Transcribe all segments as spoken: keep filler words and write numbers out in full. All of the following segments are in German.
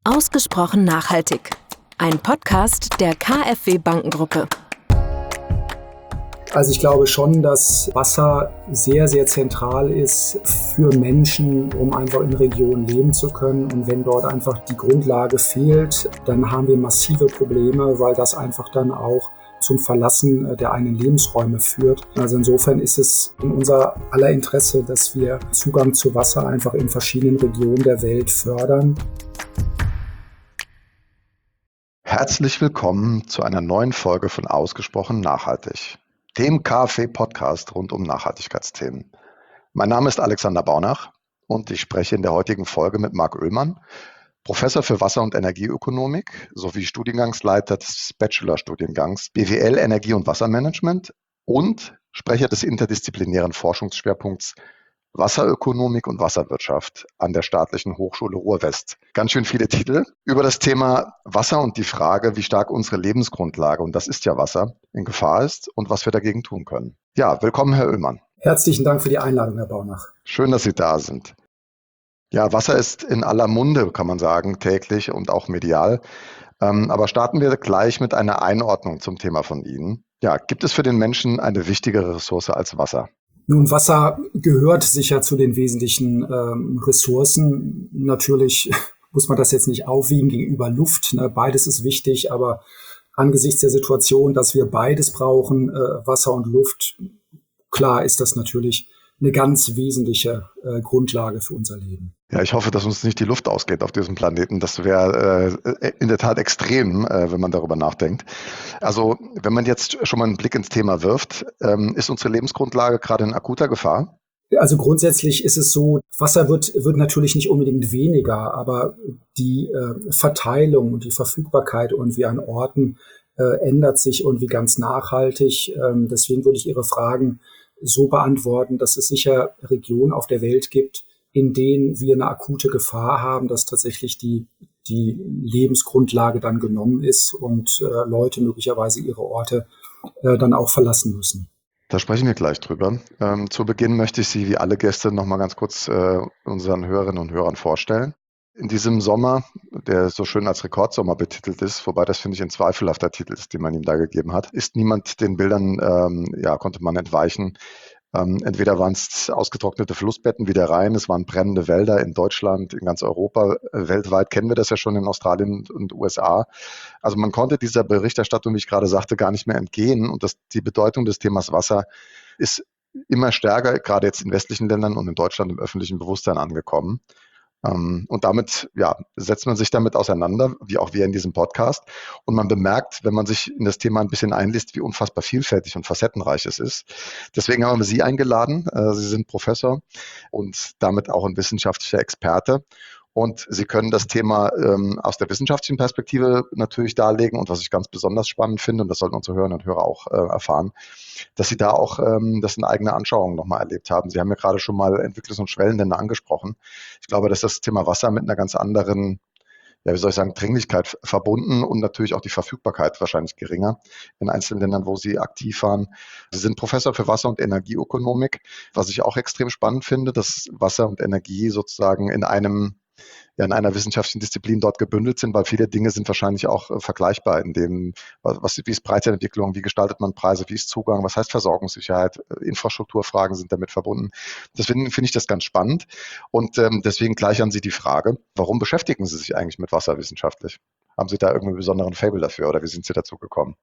Ausgesprochen nachhaltig. Ein Podcast der K f W Bankengruppe. Also ich glaube schon, dass Wasser sehr, sehr zentral ist für Menschen, um einfach in Regionen leben zu können. Und wenn dort einfach die Grundlage fehlt, dann haben wir massive Probleme, weil das einfach dann auch zum Verlassen der eigenen Lebensräume führt. Also insofern ist es in unser aller Interesse, dass wir Zugang zu Wasser einfach in verschiedenen Regionen der Welt fördern. Herzlich willkommen zu einer neuen Folge von Ausgesprochen nachhaltig, dem K f W-Podcast rund um Nachhaltigkeitsthemen. Mein Name ist Alexander Baunach und ich spreche in der heutigen Folge mit Marc Oehlmann, Professor für Wasser- und Energieökonomik sowie Studiengangsleiter des Bachelorstudiengangs B W L Energie- und Wassermanagement und Sprecher des interdisziplinären Forschungsschwerpunkts Wasserökonomik und Wasserwirtschaft an der Staatlichen Hochschule Ruhr-West. Ganz schön viele Titel über das Thema Wasser und die Frage, wie stark unsere Lebensgrundlage, und das ist ja Wasser, in Gefahr ist und was wir dagegen tun können. Ja, willkommen, Herr Oehlmann. Herzlichen Dank für die Einladung, Herr Baunach. Schön, dass Sie da sind. Ja, Wasser ist in aller Munde, kann man sagen, täglich und auch medial. Ähm, aber starten wir gleich mit einer Einordnung zum Thema von Ihnen. Ja, gibt es für den Menschen eine wichtigere Ressource als Wasser? Nun, Wasser gehört sicher zu den wesentlichen ähm, Ressourcen. Natürlich muss man das jetzt nicht aufwiegen gegenüber Luft. Ne? Beides ist wichtig, aber angesichts der Situation, dass wir beides brauchen, äh, Wasser und Luft, klar ist das natürlich eine ganz wesentliche äh, Grundlage für unser Leben. Ja, ich hoffe, dass uns nicht die Luft ausgeht auf diesem Planeten. Das wäre äh, in der Tat extrem, äh, wenn man darüber nachdenkt. Also, wenn man jetzt schon mal einen Blick ins Thema wirft, ähm, ist unsere Lebensgrundlage gerade in akuter Gefahr? Also grundsätzlich ist es so, Wasser wird, wird natürlich nicht unbedingt weniger, aber die äh, Verteilung und die Verfügbarkeit irgendwie an Orten äh, ändert sich irgendwie ganz nachhaltig. Ähm, deswegen würde ich Ihre Fragen so beantworten, dass es sicher Regionen auf der Welt gibt, in denen wir eine akute Gefahr haben, dass tatsächlich die, die Lebensgrundlage dann genommen ist und äh, Leute möglicherweise ihre Orte äh, dann auch verlassen müssen. Da sprechen wir gleich drüber. Ähm, zu Beginn möchte ich Sie wie alle Gäste noch mal ganz kurz äh, unseren Hörerinnen und Hörern vorstellen. In diesem Sommer, der so schön als Rekordsommer betitelt ist, wobei das, finde ich, ein zweifelhafter Titel ist, den man ihm da gegeben hat, ist niemand den Bildern, ähm, ja, konnte man entweichen. Ähm, entweder waren es ausgetrocknete Flussbetten wie der Rhein, es waren brennende Wälder in Deutschland, in ganz Europa. Äh, weltweit kennen wir das ja schon in Australien und U S A. Also man konnte dieser Berichterstattung, wie ich gerade sagte, gar nicht mehr entgehen. Und das, die Bedeutung des Themas Wasser ist immer stärker, gerade jetzt in westlichen Ländern und in Deutschland im öffentlichen Bewusstsein angekommen. Um, und damit ja, setzt man sich damit auseinander, wie auch wir in diesem Podcast. Und man bemerkt, wenn man sich in das Thema ein bisschen einliest, wie unfassbar vielfältig und facettenreich es ist. Deswegen haben wir Sie eingeladen. Uh, Sie sind Professor und damit auch ein wissenschaftlicher Experte. Und Sie können das Thema ähm, aus der wissenschaftlichen Perspektive natürlich darlegen. Und was ich ganz besonders spannend finde, und das sollten unsere Hörerinnen und Hörer auch äh, erfahren, dass Sie da auch ähm, das in eigener Anschauung nochmal erlebt haben. Sie haben ja gerade schon mal Entwicklungs- und Schwellenländer angesprochen. Ich glaube, dass das Thema Wasser mit einer ganz anderen, ja, wie soll ich sagen, Dringlichkeit verbunden und natürlich auch die Verfügbarkeit wahrscheinlich geringer in einzelnen Ländern, wo Sie aktiv waren. Sie sind Professor für Wasser- und Energieökonomik, was ich auch extrem spannend finde, dass Wasser und Energie sozusagen in einem ja, in einer wissenschaftlichen Disziplin dort gebündelt sind, weil viele Dinge sind wahrscheinlich auch äh, vergleichbar in dem, was, wie ist Preisentwicklung, wie gestaltet man Preise, wie ist Zugang, was heißt Versorgungssicherheit, äh, Infrastrukturfragen sind damit verbunden. Deswegen finde ich das ganz spannend und ähm, deswegen gleich an Sie die Frage, warum beschäftigen Sie sich eigentlich mit Wasser wissenschaftlich? Haben Sie da irgendeinen besonderen Faible dafür oder wie sind Sie dazu gekommen?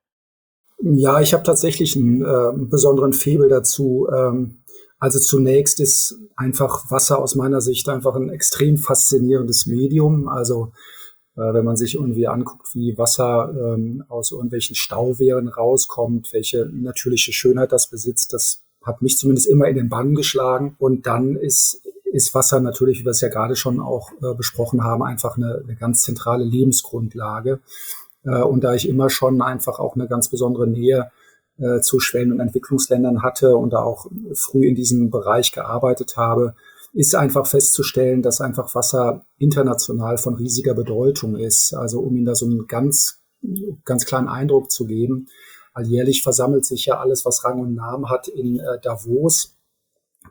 Ja, ich habe tatsächlich einen äh, besonderen Faible dazu. Ähm, also zunächst ist einfach Wasser aus meiner Sicht einfach ein extrem faszinierendes Medium. Also äh, wenn man sich irgendwie anguckt, wie Wasser ähm, aus irgendwelchen Stauwehren rauskommt, welche natürliche Schönheit das besitzt, das hat mich zumindest immer in den Bann geschlagen. Und dann ist ist Wasser natürlich, wie wir es ja gerade schon auch äh, besprochen haben, einfach eine, eine ganz zentrale Lebensgrundlage. Äh, und da ich immer schon einfach auch eine ganz besondere Nähe äh, zu Schwellen- und Entwicklungsländern hatte und da auch früh in diesem Bereich gearbeitet habe, ist einfach festzustellen, dass einfach Wasser international von riesiger Bedeutung ist. Also um Ihnen da so einen ganz, ganz kleinen Eindruck zu geben, alljährlich versammelt sich ja alles, was Rang und Namen hat, in äh, Davos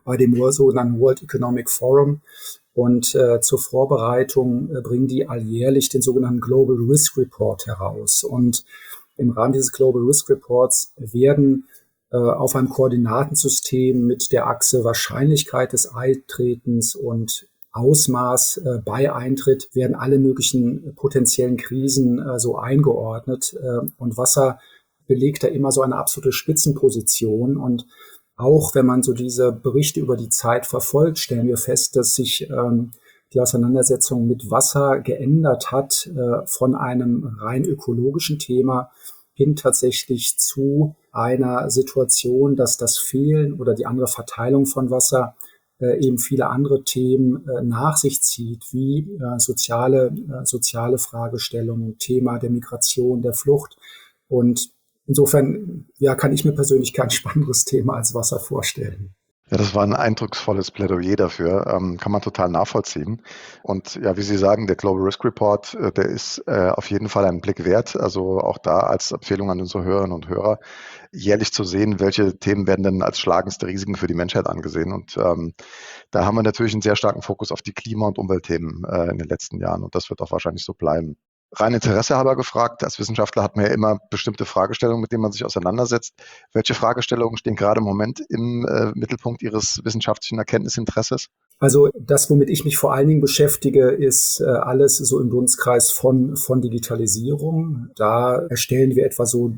bei dem sogenannten World Economic Forum. Und äh, zur Vorbereitung äh, bringen die alljährlich den sogenannten Global Risk Report heraus. Und im Rahmen dieses Global Risk Reports werden äh, auf einem Koordinatensystem mit der Achse Wahrscheinlichkeit des Eintretens und Ausmaß äh, bei Eintritt werden alle möglichen potenziellen Krisen äh, so eingeordnet. Äh, und Wasser belegt da immer so eine absolute Spitzenposition. Und auch wenn man so diese Berichte über die Zeit verfolgt, stellen wir fest, dass sich ähm, die Auseinandersetzung mit Wasser geändert hat äh, von einem rein ökologischen Thema hin tatsächlich zu einer Situation, dass das Fehlen oder die andere Verteilung von Wasser äh, eben viele andere Themen äh, nach sich zieht, wie äh, soziale, äh, soziale Fragestellungen, Thema der Migration, der Flucht. Und insofern, ja, kann ich mir persönlich kein spannenderes Thema als Wasser vorstellen. Ja, das war ein eindrucksvolles Plädoyer dafür, ähm, kann man total nachvollziehen. Und ja, wie Sie sagen, der Global Risk Report, äh, der ist äh, auf jeden Fall einen Blick wert. Also auch da als Empfehlung an unsere Hörerinnen und Hörer, jährlich zu sehen, welche Themen werden denn als schlagendste Risiken für die Menschheit angesehen. Und ähm, da haben wir natürlich einen sehr starken Fokus auf die Klima- und Umweltthemen äh, in den letzten Jahren. Und das wird auch wahrscheinlich so bleiben. Rein Interesse halber gefragt, als Wissenschaftler hat man ja immer bestimmte Fragestellungen, mit denen man sich auseinandersetzt. Welche Fragestellungen stehen gerade im Moment im äh, Mittelpunkt Ihres wissenschaftlichen Erkenntnisinteresses? Also das, womit ich mich vor allen Dingen beschäftige, ist äh, alles so im Dunstkreis von, von Digitalisierung. Da erstellen wir etwa so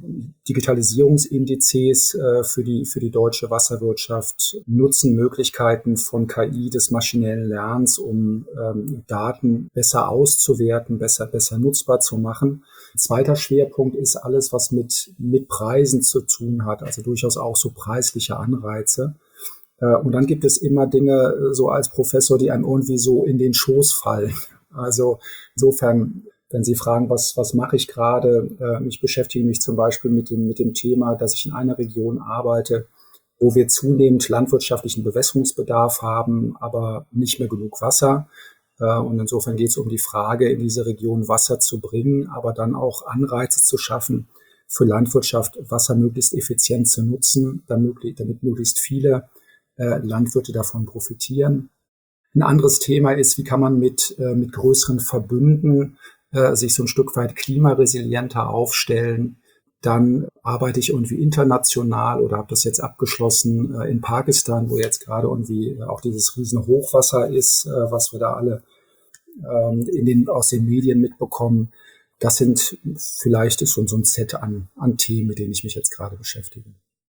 Digitalisierungsindizes äh, für die, für die deutsche Wasserwirtschaft, nutzen Möglichkeiten von K I, des maschinellen Lernens, um ähm, Daten besser auszuwerten, besser, besser nutzbar zu machen. Zweiter Schwerpunkt ist alles, was mit, mit Preisen zu tun hat, also durchaus auch so preisliche Anreize. Und dann gibt es immer Dinge so als Professor, die einem irgendwie so in den Schoß fallen. Also insofern, wenn Sie fragen, was, was mache ich gerade? Äh, ich beschäftige mich zum Beispiel mit dem, mit dem Thema, dass ich in einer Region arbeite, wo wir zunehmend landwirtschaftlichen Bewässerungsbedarf haben, aber nicht mehr genug Wasser. Äh, und insofern geht es um die Frage, in diese Region Wasser zu bringen, aber dann auch Anreize zu schaffen, für Landwirtschaft Wasser möglichst effizient zu nutzen, damit, damit möglichst viele Landwirte davon profitieren. Ein anderes Thema ist, wie kann man mit, äh, mit größeren Verbünden äh, sich so ein Stück weit klimaresilienter aufstellen. Dann arbeite ich irgendwie international oder habe das jetzt abgeschlossen äh, in Pakistan, wo jetzt gerade irgendwie auch dieses Riesenhochwasser ist, äh, was wir da alle ähm, in den, aus den Medien mitbekommen. Das sind vielleicht so, so ein Set an, an Themen, mit denen ich mich jetzt gerade beschäftige.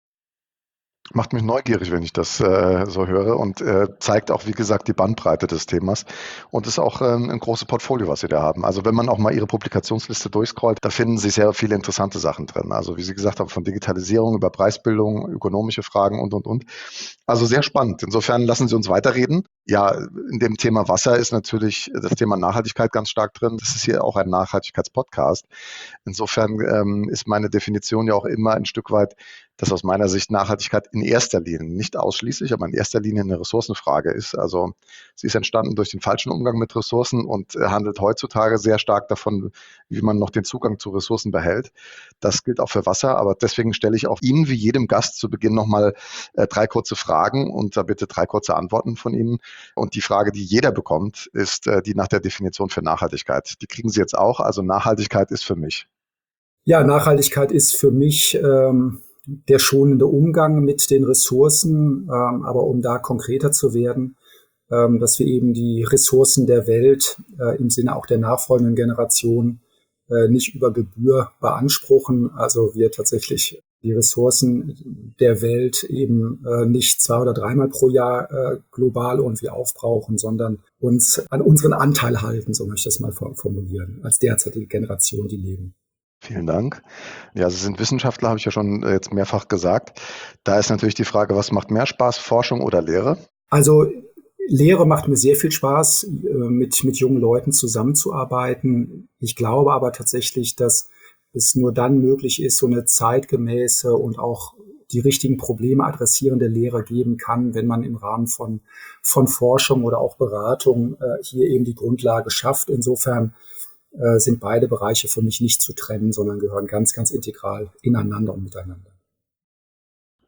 Macht mich neugierig, wenn ich das äh, so höre und äh, zeigt auch, wie gesagt, die Bandbreite des Themas und ist auch ähm, ein großes Portfolio, was Sie da haben. Also wenn man auch mal Ihre Publikationsliste durchscrollt, da finden Sie sehr viele interessante Sachen drin. Also wie Sie gesagt haben, von Digitalisierung über Preisbildung, ökonomische Fragen und, und, und. Also sehr spannend. Insofern lassen Sie uns weiterreden. Ja, in dem Thema Wasser ist natürlich das Thema Nachhaltigkeit ganz stark drin. Das ist hier auch ein Nachhaltigkeitspodcast. Insofern ähm, ist meine Definition ja auch immer ein Stück weit, dass aus meiner Sicht Nachhaltigkeit in erster Linie, nicht ausschließlich, aber in erster Linie eine Ressourcenfrage ist. Also sie ist entstanden durch den falschen Umgang mit Ressourcen und handelt heutzutage sehr stark davon, wie man noch den Zugang zu Ressourcen behält. Das gilt auch für Wasser, aber deswegen stelle ich auch Ihnen wie jedem Gast zu Beginn nochmal äh, drei kurze Fragen und da bitte drei kurze Antworten von Ihnen. Und die Frage, die jeder bekommt, ist äh, die nach der Definition für Nachhaltigkeit. Die kriegen Sie jetzt auch. Also Nachhaltigkeit ist für mich. Ja, Nachhaltigkeit ist für mich ähm der schonende Umgang mit den Ressourcen, ähm, aber um da konkreter zu werden, ähm, dass wir eben die Ressourcen der Welt äh, im Sinne auch der nachfolgenden Generation äh, nicht über Gebühr beanspruchen. Also wir tatsächlich die Ressourcen der Welt eben äh, nicht zwei oder dreimal pro Jahr äh, global irgendwie aufbrauchen, sondern uns an unseren Anteil halten, so möchte ich das mal formulieren, als derzeitige Generation, die leben. Vielen Dank. Ja, Sie sind Wissenschaftler, habe ich ja schon jetzt mehrfach gesagt. Da ist natürlich die Frage, was macht mehr Spaß, Forschung oder Lehre? Also Lehre macht mir sehr viel Spaß, mit, mit jungen Leuten zusammenzuarbeiten. Ich glaube aber tatsächlich, dass es nur dann möglich ist, so eine zeitgemäße und auch die richtigen Probleme adressierende Lehre geben kann, wenn man im Rahmen von, von Forschung oder auch Beratung äh, hier eben die Grundlage schafft. Insofern äh, sind beide Bereiche für mich nicht zu trennen, sondern gehören ganz, ganz integral ineinander und miteinander.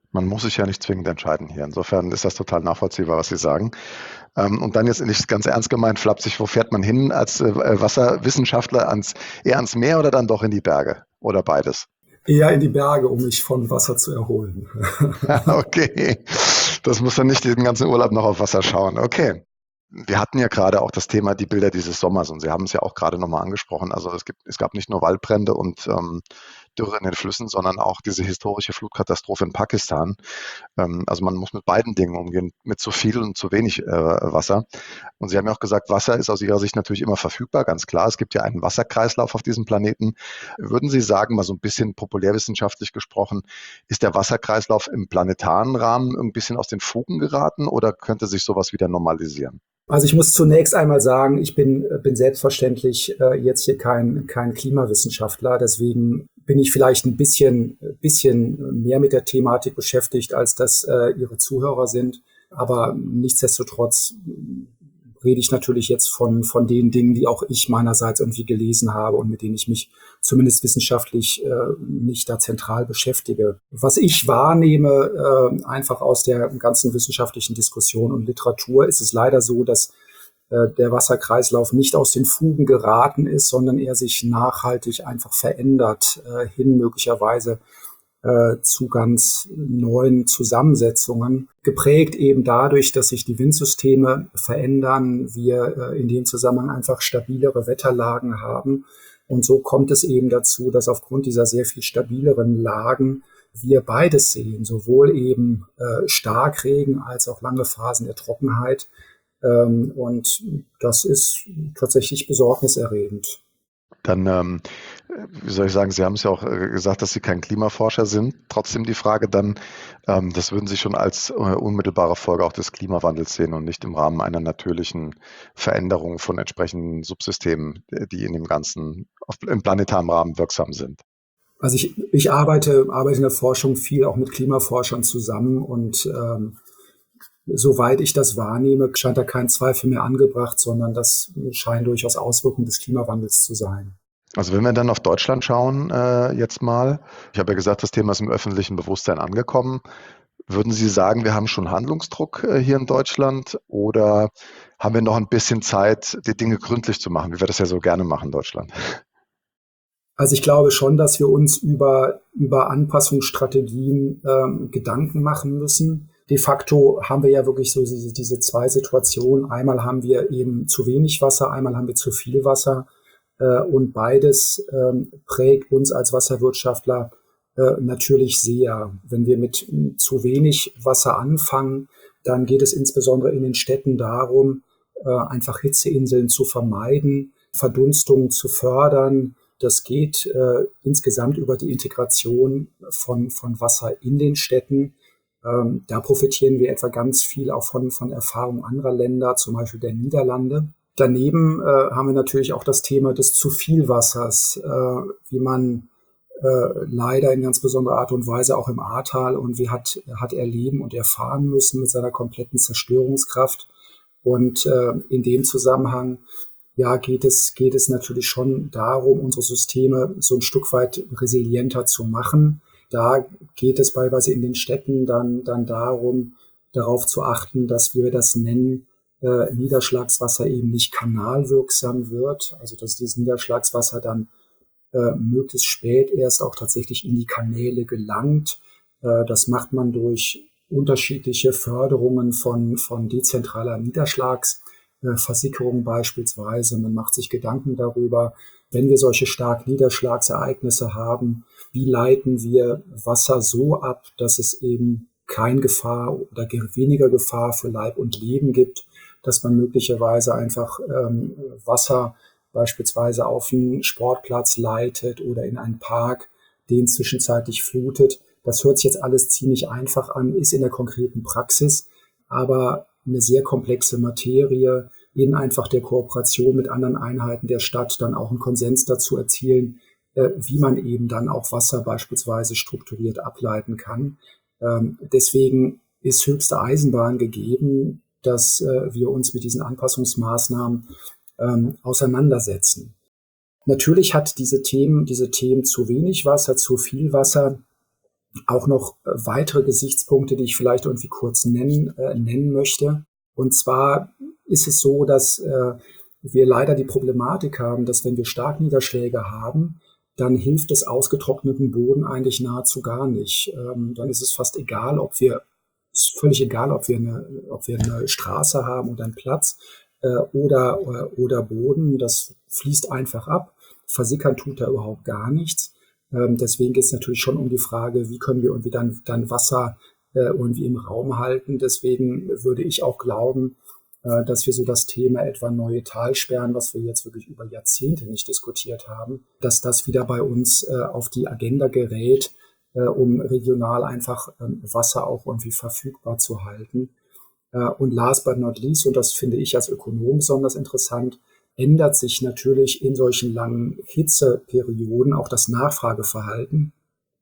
Man muss sich ja nicht zwingend entscheiden hier. Insofern ist das total nachvollziehbar, was Sie sagen. Ähm, und dann jetzt nicht ganz ernst gemeint, flapsig, wo fährt man hin als äh, Wasserwissenschaftler? Ans, eher ans Meer oder dann doch in die Berge? Oder beides? Eher in die Berge, um mich von Wasser zu erholen. Okay, das muss dann nicht den ganzen Urlaub noch auf Wasser schauen. Okay. Wir hatten ja gerade auch das Thema die Bilder dieses Sommers und Sie haben es ja auch gerade nochmal angesprochen. Also es gibt, es gab nicht nur Waldbrände und ähm, Dürre in den Flüssen, sondern auch diese historische Flutkatastrophe in Pakistan. Ähm, also man muss mit beiden Dingen umgehen, mit zu viel und zu wenig äh, Wasser. Und Sie haben ja auch gesagt, Wasser ist aus Ihrer Sicht natürlich immer verfügbar, ganz klar. Es gibt ja einen Wasserkreislauf auf diesem Planeten. Würden Sie sagen, mal so ein bisschen populärwissenschaftlich gesprochen, ist der Wasserkreislauf im planetaren Rahmen ein bisschen aus den Fugen geraten oder könnte sich sowas wieder normalisieren? Also ich muss zunächst einmal sagen, ich bin, bin selbstverständlich äh, jetzt hier kein, kein Klimawissenschaftler. Deswegen bin ich vielleicht ein bisschen, bisschen mehr mit der Thematik beschäftigt, als das äh, Ihre Zuhörer sind. Aber nichtsdestotrotz rede ich natürlich jetzt von, von den Dingen, die auch ich meinerseits irgendwie gelesen habe und mit denen ich mich zumindest wissenschaftlich äh, nicht da zentral beschäftige. Was ich wahrnehme, äh, einfach aus der ganzen wissenschaftlichen Diskussion und Literatur, ist es leider so, dass äh, der Wasserkreislauf nicht aus den Fugen geraten ist, sondern er sich nachhaltig einfach verändert, äh, hin möglicherweise äh, zu ganz neuen Zusammensetzungen, geprägt eben dadurch, dass sich die Windsysteme verändern, wir äh, in dem Zusammenhang einfach stabilere Wetterlagen haben. Und so kommt es eben dazu, dass aufgrund dieser sehr viel stabileren Lagen wir beides sehen, sowohl eben äh, Starkregen als auch lange Phasen der Trockenheit. Ähm, und das ist tatsächlich besorgniserregend. Dann, ähm, wie soll ich sagen, Sie haben es ja auch äh, gesagt, dass Sie kein Klimaforscher sind. Trotzdem die Frage dann, ähm, das würden Sie schon als äh, unmittelbare Folge auch des Klimawandels sehen und nicht im Rahmen einer natürlichen Veränderung von entsprechenden Subsystemen, die in dem ganzen, auf, im planetaren Rahmen wirksam sind. Also ich, ich arbeite, arbeite in der Forschung viel auch mit Klimaforschern zusammen und ähm, soweit ich das wahrnehme, scheint da kein Zweifel mehr angebracht, sondern das scheinen durchaus Auswirkungen des Klimawandels zu sein. Also wenn wir dann auf Deutschland schauen, äh, jetzt mal, ich habe ja gesagt, das Thema ist im öffentlichen Bewusstsein angekommen. Würden Sie sagen, wir haben schon Handlungsdruck äh, hier in Deutschland oder haben wir noch ein bisschen Zeit, die Dinge gründlich zu machen, wie wir das ja so gerne machen in Deutschland? Also ich glaube schon, dass wir uns über, über Anpassungsstrategien ähm, Gedanken machen müssen. De facto haben wir ja wirklich so diese, diese zwei Situationen. Einmal haben wir eben zu wenig Wasser, einmal haben wir zu viel Wasser. Äh, und beides ähm, prägt uns als Wasserwirtschaftler äh, natürlich sehr. Wenn wir mit m, zu wenig Wasser anfangen, dann geht es insbesondere in den Städten darum, äh, einfach Hitzeinseln zu vermeiden, Verdunstungen zu fördern. Das geht äh, insgesamt über die Integration von, von Wasser in den Städten. Ähm, da profitieren wir etwa ganz viel auch von, von Erfahrungen anderer Länder, zum Beispiel der Niederlande. Daneben äh, haben wir natürlich auch das Thema des zu viel Wassers, äh, wie man äh, leider in ganz besonderer Art und Weise auch im Ahrtal und wie hat, hat erleben und erfahren müssen mit seiner kompletten Zerstörungskraft. Und äh, in dem Zusammenhang ja, geht es, geht es natürlich schon darum, unsere Systeme so ein Stück weit resilienter zu machen. Da geht es beispielsweise in den Städten dann, dann darum, darauf zu achten, dass wir das nennen, äh, Niederschlagswasser eben nicht kanalwirksam wird. Also, dass dieses Niederschlagswasser dann äh, möglichst spät erst auch tatsächlich in die Kanäle gelangt. Äh, das macht man durch unterschiedliche Förderungen von, von dezentraler Niederschlags Versickerung beispielsweise. Man macht sich Gedanken darüber, wenn wir solche starken Niederschlagsereignisse haben, wie leiten wir Wasser so ab, dass es eben keine Gefahr oder weniger Gefahr für Leib und Leben gibt, dass man möglicherweise einfach ähm, Wasser beispielsweise auf einen Sportplatz leitet oder in einen Park, den zwischenzeitlich flutet. Das hört sich jetzt alles ziemlich einfach an, ist in der konkreten Praxis, aber eine sehr komplexe Materie, in einfach der Kooperation mit anderen Einheiten der Stadt dann auch einen Konsens dazu erzielen, äh, wie man eben dann auch Wasser beispielsweise strukturiert ableiten kann. Ähm, deswegen ist höchste Eisenbahn gegeben, dass äh, wir uns mit diesen Anpassungsmaßnahmen ähm, auseinandersetzen. Natürlich hat diese Themen, diese Themen zu wenig Wasser, zu viel Wasser, auch noch äh, weitere Gesichtspunkte, die ich vielleicht irgendwie kurz nennen, äh, nennen möchte. Und zwar ist es so, dass äh, wir leider die Problematik haben, dass wenn wir Starkniederschläge haben, dann hilft es ausgetrockneten Boden eigentlich nahezu gar nicht. Ähm, dann ist es fast egal, ob wir, ist völlig egal, ob wir eine, ob wir eine Straße haben oder einen Platz äh, oder, oder, oder Boden. Das fließt einfach ab. Versickern tut da überhaupt gar nichts. Ähm, deswegen geht es natürlich schon um die Frage, wie können wir irgendwie dann, dann Wasser äh, irgendwie im Raum halten. Deswegen würde ich auch glauben, äh, dass wir so das Thema etwa neue Talsperren, was wir jetzt wirklich über Jahrzehnte nicht diskutiert haben, dass das wieder bei uns äh, auf die Agenda gerät, äh, um regional einfach ähm, Wasser auch irgendwie verfügbar zu halten. Äh, und last but not least, und das finde ich als Ökonom besonders interessant, ändert sich natürlich in solchen langen Hitzeperioden auch das Nachfrageverhalten.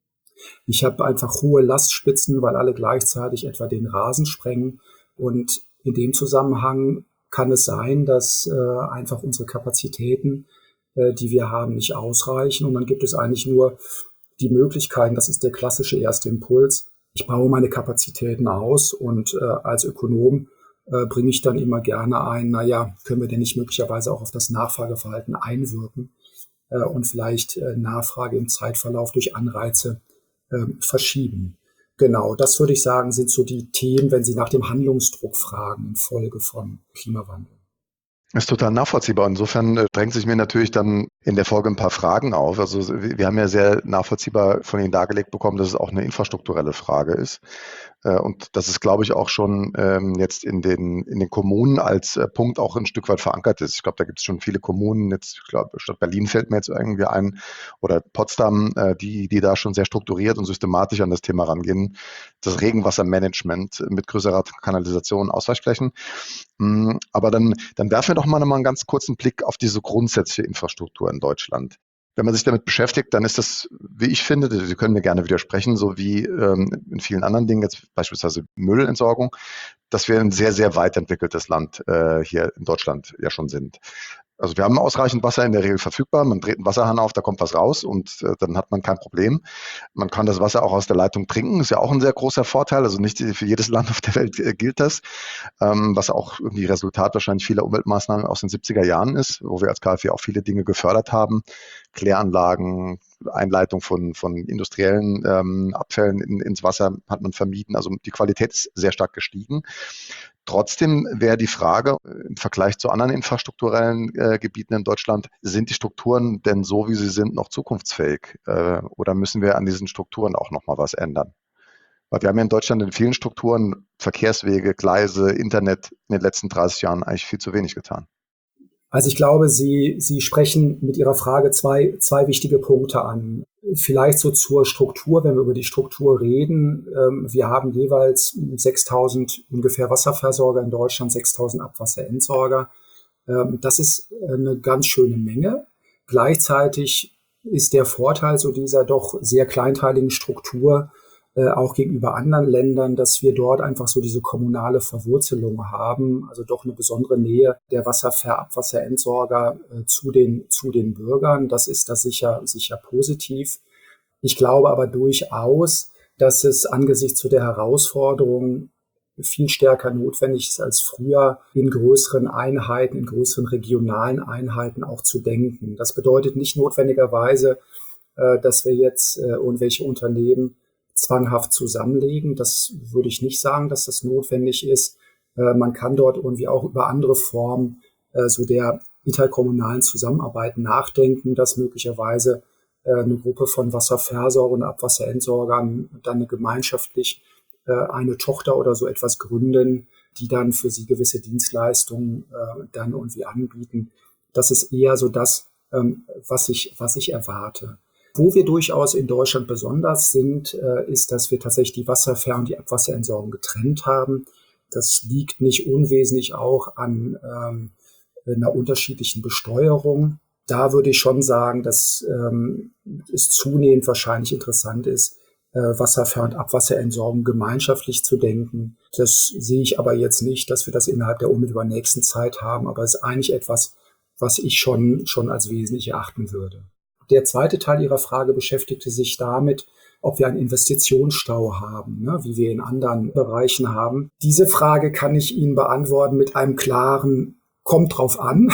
Ich habe einfach hohe Lastspitzen, weil alle gleichzeitig etwa den Rasen sprengen. Und in dem Zusammenhang kann es sein, dass äh, einfach unsere Kapazitäten, äh, die wir haben, nicht ausreichen. Und dann gibt es eigentlich nur die Möglichkeiten, das ist der klassische erste Impuls. Ich baue meine Kapazitäten aus und äh, als Ökonom äh, bringe ich dann immer gerne ein, naja, können wir denn nicht möglicherweise auch auf das Nachfrageverhalten einwirken äh, und vielleicht äh, Nachfrage im Zeitverlauf durch Anreize äh, verschieben. Genau, das würde ich sagen, sind so die Themen, wenn Sie nach dem Handlungsdruck fragen, infolge von Klimawandel. Ist total nachvollziehbar. Insofern äh, drängt sich mir natürlich dann in der Folge ein paar Fragen auf. Also wir wir haben ja sehr nachvollziehbar von Ihnen dargelegt bekommen, dass es auch eine infrastrukturelle Frage ist. Äh, Und das ist, glaube ich, auch schon ähm, jetzt in den, in den Kommunen als äh, Punkt auch ein Stück weit verankert ist. Ich glaube, da gibt es schon viele Kommunen, jetzt, ich glaube, Stadt Berlin fällt mir jetzt irgendwie ein oder Potsdam, äh, die, die da schon sehr strukturiert und systematisch an das Thema rangehen. Das Regenwassermanagement mit größerer Kanalisation, Ausweichflächen. Mm, Aber dann, dann werfen wir doch mal noch mal einen ganz kurzen Blick auf diese grundsätzliche Infrastruktur in Deutschland. Wenn man sich damit beschäftigt, dann ist das, wie ich finde, Sie können mir gerne widersprechen, so wie ähm, in vielen anderen Dingen, jetzt beispielsweise Müllentsorgung, dass wir ein sehr, sehr weit entwickeltes Land äh, hier in Deutschland ja schon sind. Also wir haben ausreichend Wasser in der Regel verfügbar. Man dreht einen Wasserhahn auf, da kommt was raus und äh, dann hat man kein Problem. Man kann das Wasser auch aus der Leitung trinken, ist ja auch ein sehr großer Vorteil. Also nicht für jedes Land auf der Welt äh, gilt das, ähm, was auch irgendwie Resultat wahrscheinlich vieler Umweltmaßnahmen aus den siebziger Jahren ist, wo wir als K f W auch viele Dinge gefördert haben. Kläranlagen, Einleitung von, von industriellen ähm, Abfällen in, ins Wasser hat man vermieden. Also die Qualität ist sehr stark gestiegen. Trotzdem wäre die Frage im Vergleich zu anderen infrastrukturellen äh, Gebieten in Deutschland, sind die Strukturen denn so, wie sie sind, noch zukunftsfähig? Äh, oder müssen wir an diesen Strukturen auch nochmal was ändern? Weil wir haben ja in Deutschland in vielen Strukturen, Verkehrswege, Gleise, Internet in den letzten dreißig Jahren eigentlich viel zu wenig getan. Also ich glaube, Sie, Sie sprechen mit Ihrer Frage zwei, zwei wichtige Punkte an. Vielleicht so zur Struktur, wenn wir über die Struktur reden. Wir haben jeweils sechstausend ungefähr Wasserversorger in Deutschland, sechstausend Abwasserentsorger. Das ist eine ganz schöne Menge. Gleichzeitig ist der Vorteil so dieser doch sehr kleinteiligen Struktur äh, auch gegenüber anderen Ländern, dass wir dort einfach so diese kommunale Verwurzelung haben, also doch eine besondere Nähe der Wasserver-, Abwasserentsorger äh, zu den, zu den Bürgern. Das ist da sicher, sicher positiv. Ich glaube aber durchaus, dass es angesichts zu der Herausforderung viel stärker notwendig ist als früher, in größeren Einheiten, in größeren regionalen Einheiten auch zu denken. Das bedeutet nicht notwendigerweise, äh, dass wir jetzt äh, irgendwelche Unternehmen zwanghaft zusammenlegen. Das würde ich nicht sagen, dass das notwendig ist. Äh, man kann dort irgendwie auch über andere Formen äh, so der interkommunalen Zusammenarbeit nachdenken, dass möglicherweise äh, eine Gruppe von Wasserversorgern und Abwasserentsorgern dann eine gemeinschaftlich äh, eine Tochter oder so etwas gründen, die dann für sie gewisse Dienstleistungen äh, dann irgendwie anbieten. Das ist eher so das, ähm, was ich, was ich erwarte. Wo wir durchaus in Deutschland besonders sind, äh, ist, dass wir tatsächlich die Wasserver- und die Abwasserentsorgung getrennt haben. Das liegt nicht unwesentlich auch an ähm, einer unterschiedlichen Besteuerung. Da würde ich schon sagen, dass ähm, es zunehmend wahrscheinlich interessant ist, äh, Wasserver- und Abwasserentsorgung gemeinschaftlich zu denken. Das sehe ich aber jetzt nicht, dass wir das innerhalb der unmittelbar nächsten Zeit haben. Aber es ist eigentlich etwas, was ich schon, schon als wesentlich erachten würde. Der zweite Teil Ihrer Frage beschäftigte sich damit, ob wir einen Investitionsstau haben, ne, wie wir in anderen Bereichen haben. Diese Frage kann ich Ihnen beantworten mit einem klaren Kommt drauf an.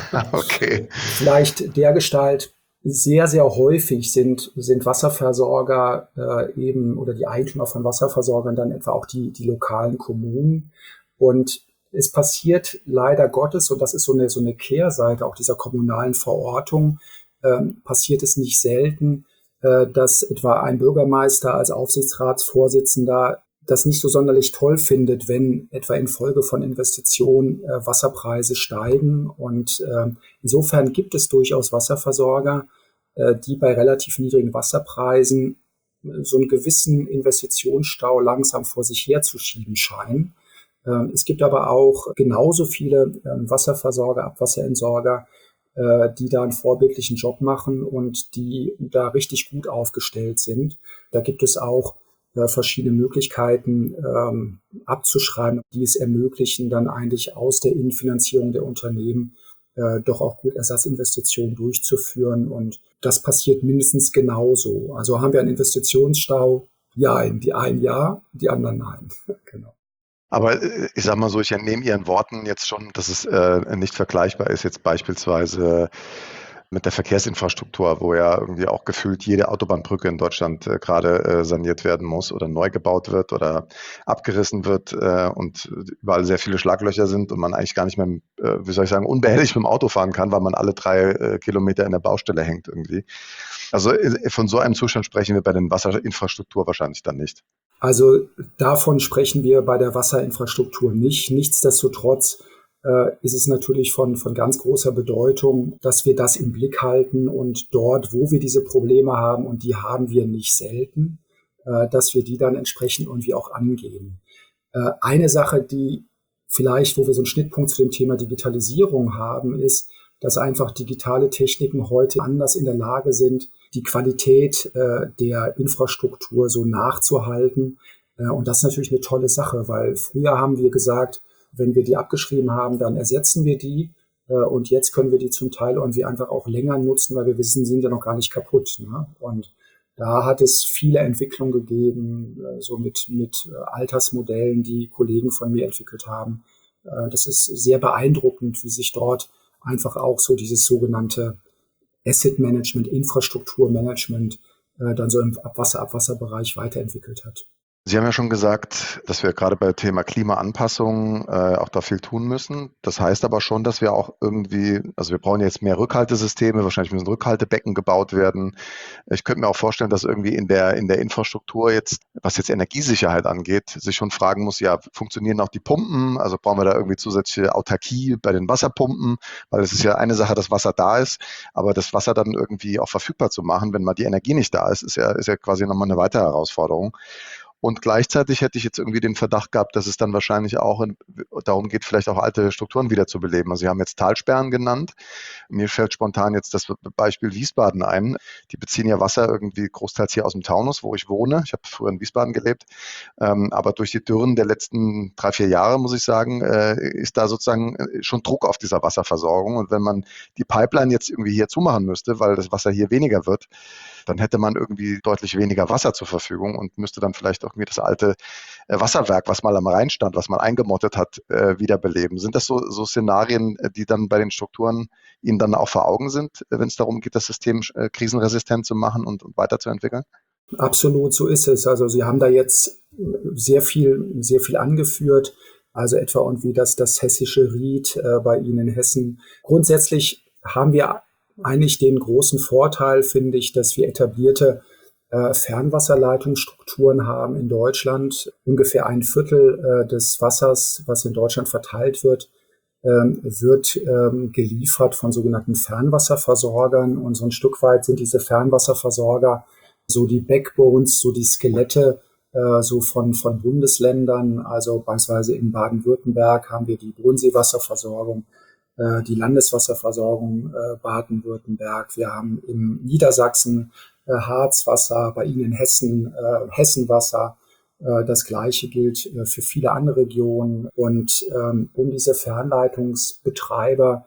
Okay. Vielleicht dergestalt, sehr, sehr häufig sind, sind Wasserversorger äh, eben oder die Eigentümer von Wasserversorgern dann etwa auch die, die lokalen Kommunen. Und es passiert leider Gottes, und das ist so eine, so eine Kehrseite auch dieser kommunalen Verortung, ähm, passiert es nicht selten, äh, dass etwa ein Bürgermeister als Aufsichtsratsvorsitzender das nicht so sonderlich toll findet, wenn etwa infolge von Investitionen äh, Wasserpreise steigen. Und äh, insofern gibt es durchaus Wasserversorger, äh, die bei relativ niedrigen Wasserpreisen äh, so einen gewissen Investitionsstau langsam vor sich herzuschieben scheinen. Äh, es gibt aber auch genauso viele äh, Wasserversorger, Abwasserentsorger, äh, die da einen vorbildlichen Job machen und die da richtig gut aufgestellt sind. Da gibt es auch verschiedene Möglichkeiten ähm, abzuschreiben, die es ermöglichen, dann eigentlich aus der Innenfinanzierung der Unternehmen äh, doch auch gut Ersatzinvestitionen durchzuführen. Und das passiert mindestens genauso. Also haben wir einen Investitionsstau? Ja, die einen ja, die anderen nein. Genau. Aber ich sage mal so, ich entnehme Ihren Worten jetzt schon, dass es äh, nicht vergleichbar ist, jetzt beispielsweise mit der Verkehrsinfrastruktur, wo ja irgendwie auch gefühlt jede Autobahnbrücke in Deutschland äh, gerade äh, saniert werden muss oder neu gebaut wird oder abgerissen wird äh, und überall sehr viele Schlaglöcher sind und man eigentlich gar nicht mehr, äh, wie soll ich sagen, unbehelligt mit dem Auto fahren kann, weil man alle drei äh, Kilometer in der Baustelle hängt irgendwie. Also äh, von so einem Zustand sprechen wir bei den Wasserinfrastruktur wahrscheinlich dann nicht. Also davon sprechen wir bei der Wasserinfrastruktur nicht. Nichtsdestotrotz äh, ist es natürlich von, von ganz großer Bedeutung, dass wir das im Blick halten und dort, wo wir diese Probleme haben, und die haben wir nicht selten, äh, dass wir die dann entsprechend irgendwie auch angehen. Äh, eine Sache, die vielleicht, wo wir so einen Schnittpunkt zu dem Thema Digitalisierung haben, ist, dass einfach digitale Techniken heute anders in der Lage sind, die Qualität äh, der Infrastruktur so nachzuhalten. Äh, und das ist natürlich eine tolle Sache, weil früher haben wir gesagt, wenn wir die abgeschrieben haben, dann ersetzen wir die. Äh, und jetzt können wir die zum Teil irgendwie einfach auch länger nutzen, weil wir wissen, sind ja noch gar nicht kaputt. Ne? Und da hat es viele Entwicklungen gegeben, äh, so mit, mit äh, Altersmodellen, die Kollegen von mir entwickelt haben. Äh, das ist sehr beeindruckend, wie sich dort einfach auch so dieses sogenannte Asset Management, Infrastrukturmanagement äh, dann so im Abwasser, Abwasserbereich weiterentwickelt hat. Sie haben ja schon gesagt, dass wir gerade beim Thema Klimaanpassung äh, auch da viel tun müssen. Das heißt aber schon, dass wir auch irgendwie, also wir brauchen jetzt mehr Rückhaltesysteme, wahrscheinlich müssen Rückhaltebecken gebaut werden. Ich könnte mir auch vorstellen, dass irgendwie in der in der Infrastruktur jetzt, was jetzt Energiesicherheit angeht, sich schon fragen muss, ja, funktionieren auch die Pumpen? Also brauchen wir da irgendwie zusätzliche Autarkie bei den Wasserpumpen? Weil es ist ja eine Sache, dass Wasser da ist, aber das Wasser dann irgendwie auch verfügbar zu machen, wenn mal die Energie nicht da ist, ist ja, ist ja quasi nochmal eine weitere Herausforderung. Und gleichzeitig hätte ich jetzt irgendwie den Verdacht gehabt, dass es dann wahrscheinlich auch in, darum geht, vielleicht auch alte Strukturen wieder zu beleben. Also Sie haben jetzt Talsperren genannt. Mir fällt spontan jetzt das Beispiel Wiesbaden ein. Die beziehen ja Wasser irgendwie großteils hier aus dem Taunus, wo ich wohne. Ich habe früher in Wiesbaden gelebt. Ähm, aber durch die Dürren der letzten drei, vier Jahre, muss ich sagen, äh, ist da sozusagen schon Druck auf dieser Wasserversorgung. Und wenn man die Pipeline jetzt irgendwie hier zumachen müsste, weil das Wasser hier weniger wird, dann hätte man irgendwie deutlich weniger Wasser zur Verfügung und müsste dann vielleicht auch irgendwie das alte Wasserwerk, was mal am Rhein stand, was man eingemottet hat, wiederbeleben. Sind das so, so Szenarien, die dann bei den Strukturen Ihnen dann auch vor Augen sind, wenn es darum geht, das System krisenresistent zu machen und, und weiterzuentwickeln? Absolut, so ist es. Also Sie haben da jetzt sehr viel, sehr viel angeführt. Also etwa irgendwie das, das hessische Ried äh, bei Ihnen in Hessen. Grundsätzlich haben wir eigentlich den großen Vorteil, finde ich, dass wir etablierte äh, Fernwasserleitungsstrukturen haben in Deutschland. Ungefähr ein Viertel äh, des Wassers, was in Deutschland verteilt wird, ähm, wird ähm, geliefert von sogenannten Fernwasserversorgern. Und so ein Stück weit sind diese Fernwasserversorger so die Backbones, so die Skelette äh, so von, von Bundesländern. Also beispielsweise in Baden-Württemberg haben wir die Bodenseewasserversorgung, die Landeswasserversorgung äh, Baden-Württemberg. Wir haben in Niedersachsen äh, Harzwasser, bei Ihnen in Hessen äh, Hessenwasser. Äh, das Gleiche gilt äh, für viele andere Regionen. Und ähm, um diese Fernleitungsbetreiber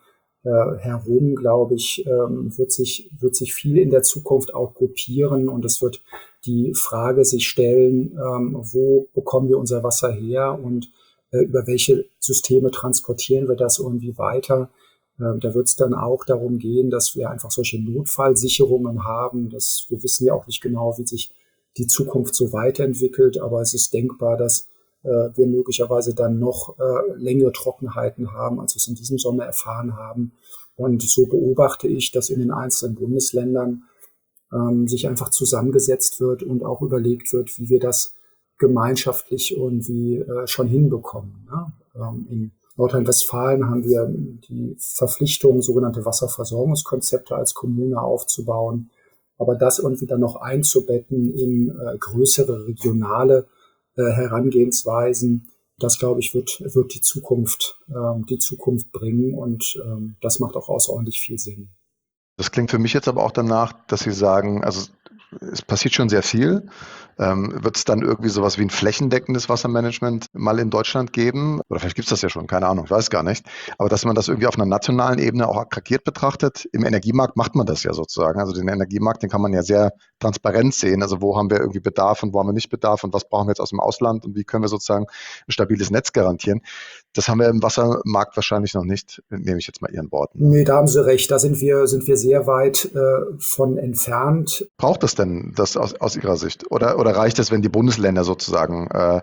äh, herum, glaube ich, ähm, wird sich, wird sich viel in der Zukunft auch gruppieren und es wird die Frage sich stellen, ähm, wo bekommen wir unser Wasser her und äh, über welche Systeme transportieren wir das irgendwie weiter. Äh, da wird es dann auch darum gehen, dass wir einfach solche Notfallsicherungen haben. Das, wir wissen ja auch nicht genau, wie sich die Zukunft so weiterentwickelt, aber es ist denkbar, dass äh, wir möglicherweise dann noch äh, längere Trockenheiten haben, als wir es in diesem Sommer erfahren haben. Und so beobachte ich, dass in den einzelnen Bundesländern ähm, sich einfach zusammengesetzt wird und auch überlegt wird, wie wir das gemeinschaftlich irgendwie äh, schon hinbekommen. Ne? Ähm, in Nordrhein-Westfalen haben wir die Verpflichtung, sogenannte Wasserversorgungskonzepte als Kommune aufzubauen. Aber das irgendwie dann noch einzubetten in äh, größere regionale äh, Herangehensweisen, das, glaube ich, wird, wird die Zukunft, ähm, die Zukunft bringen und ähm, das macht auch außerordentlich viel Sinn. Das klingt für mich jetzt aber auch danach, dass Sie sagen, also es passiert schon sehr viel. Ähm, wird es dann irgendwie sowas wie ein flächendeckendes Wassermanagement mal in Deutschland geben? Oder vielleicht gibt es das ja schon, keine Ahnung, ich weiß gar nicht. Aber dass man das irgendwie auf einer nationalen Ebene auch aggregiert betrachtet, im Energiemarkt macht man das ja sozusagen. Also den Energiemarkt, den kann man ja sehr transparent sehen. Also wo haben wir irgendwie Bedarf und wo haben wir nicht Bedarf und was brauchen wir jetzt aus dem Ausland und wie können wir sozusagen ein stabiles Netz garantieren. Das haben wir im Wassermarkt wahrscheinlich noch nicht, nehme ich jetzt mal Ihren Worten. Nee, da haben Sie recht. Da sind wir, sind wir sehr weit äh, von entfernt. Braucht es denn das aus, aus Ihrer Sicht? Oder, oder reicht es, wenn die Bundesländer sozusagen äh,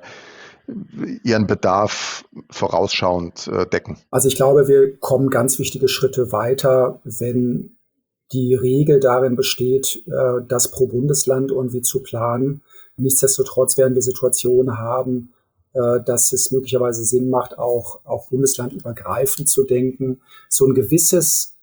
ihren Bedarf vorausschauend äh, decken? Also ich glaube, wir kommen ganz wichtige Schritte weiter, wenn die Regel darin besteht, äh, das pro Bundesland irgendwie zu planen. Nichtsdestotrotz werden wir Situationen haben, äh, dass es möglicherweise Sinn macht, auch, auch bundeslandübergreifend zu denken. So ein gewisses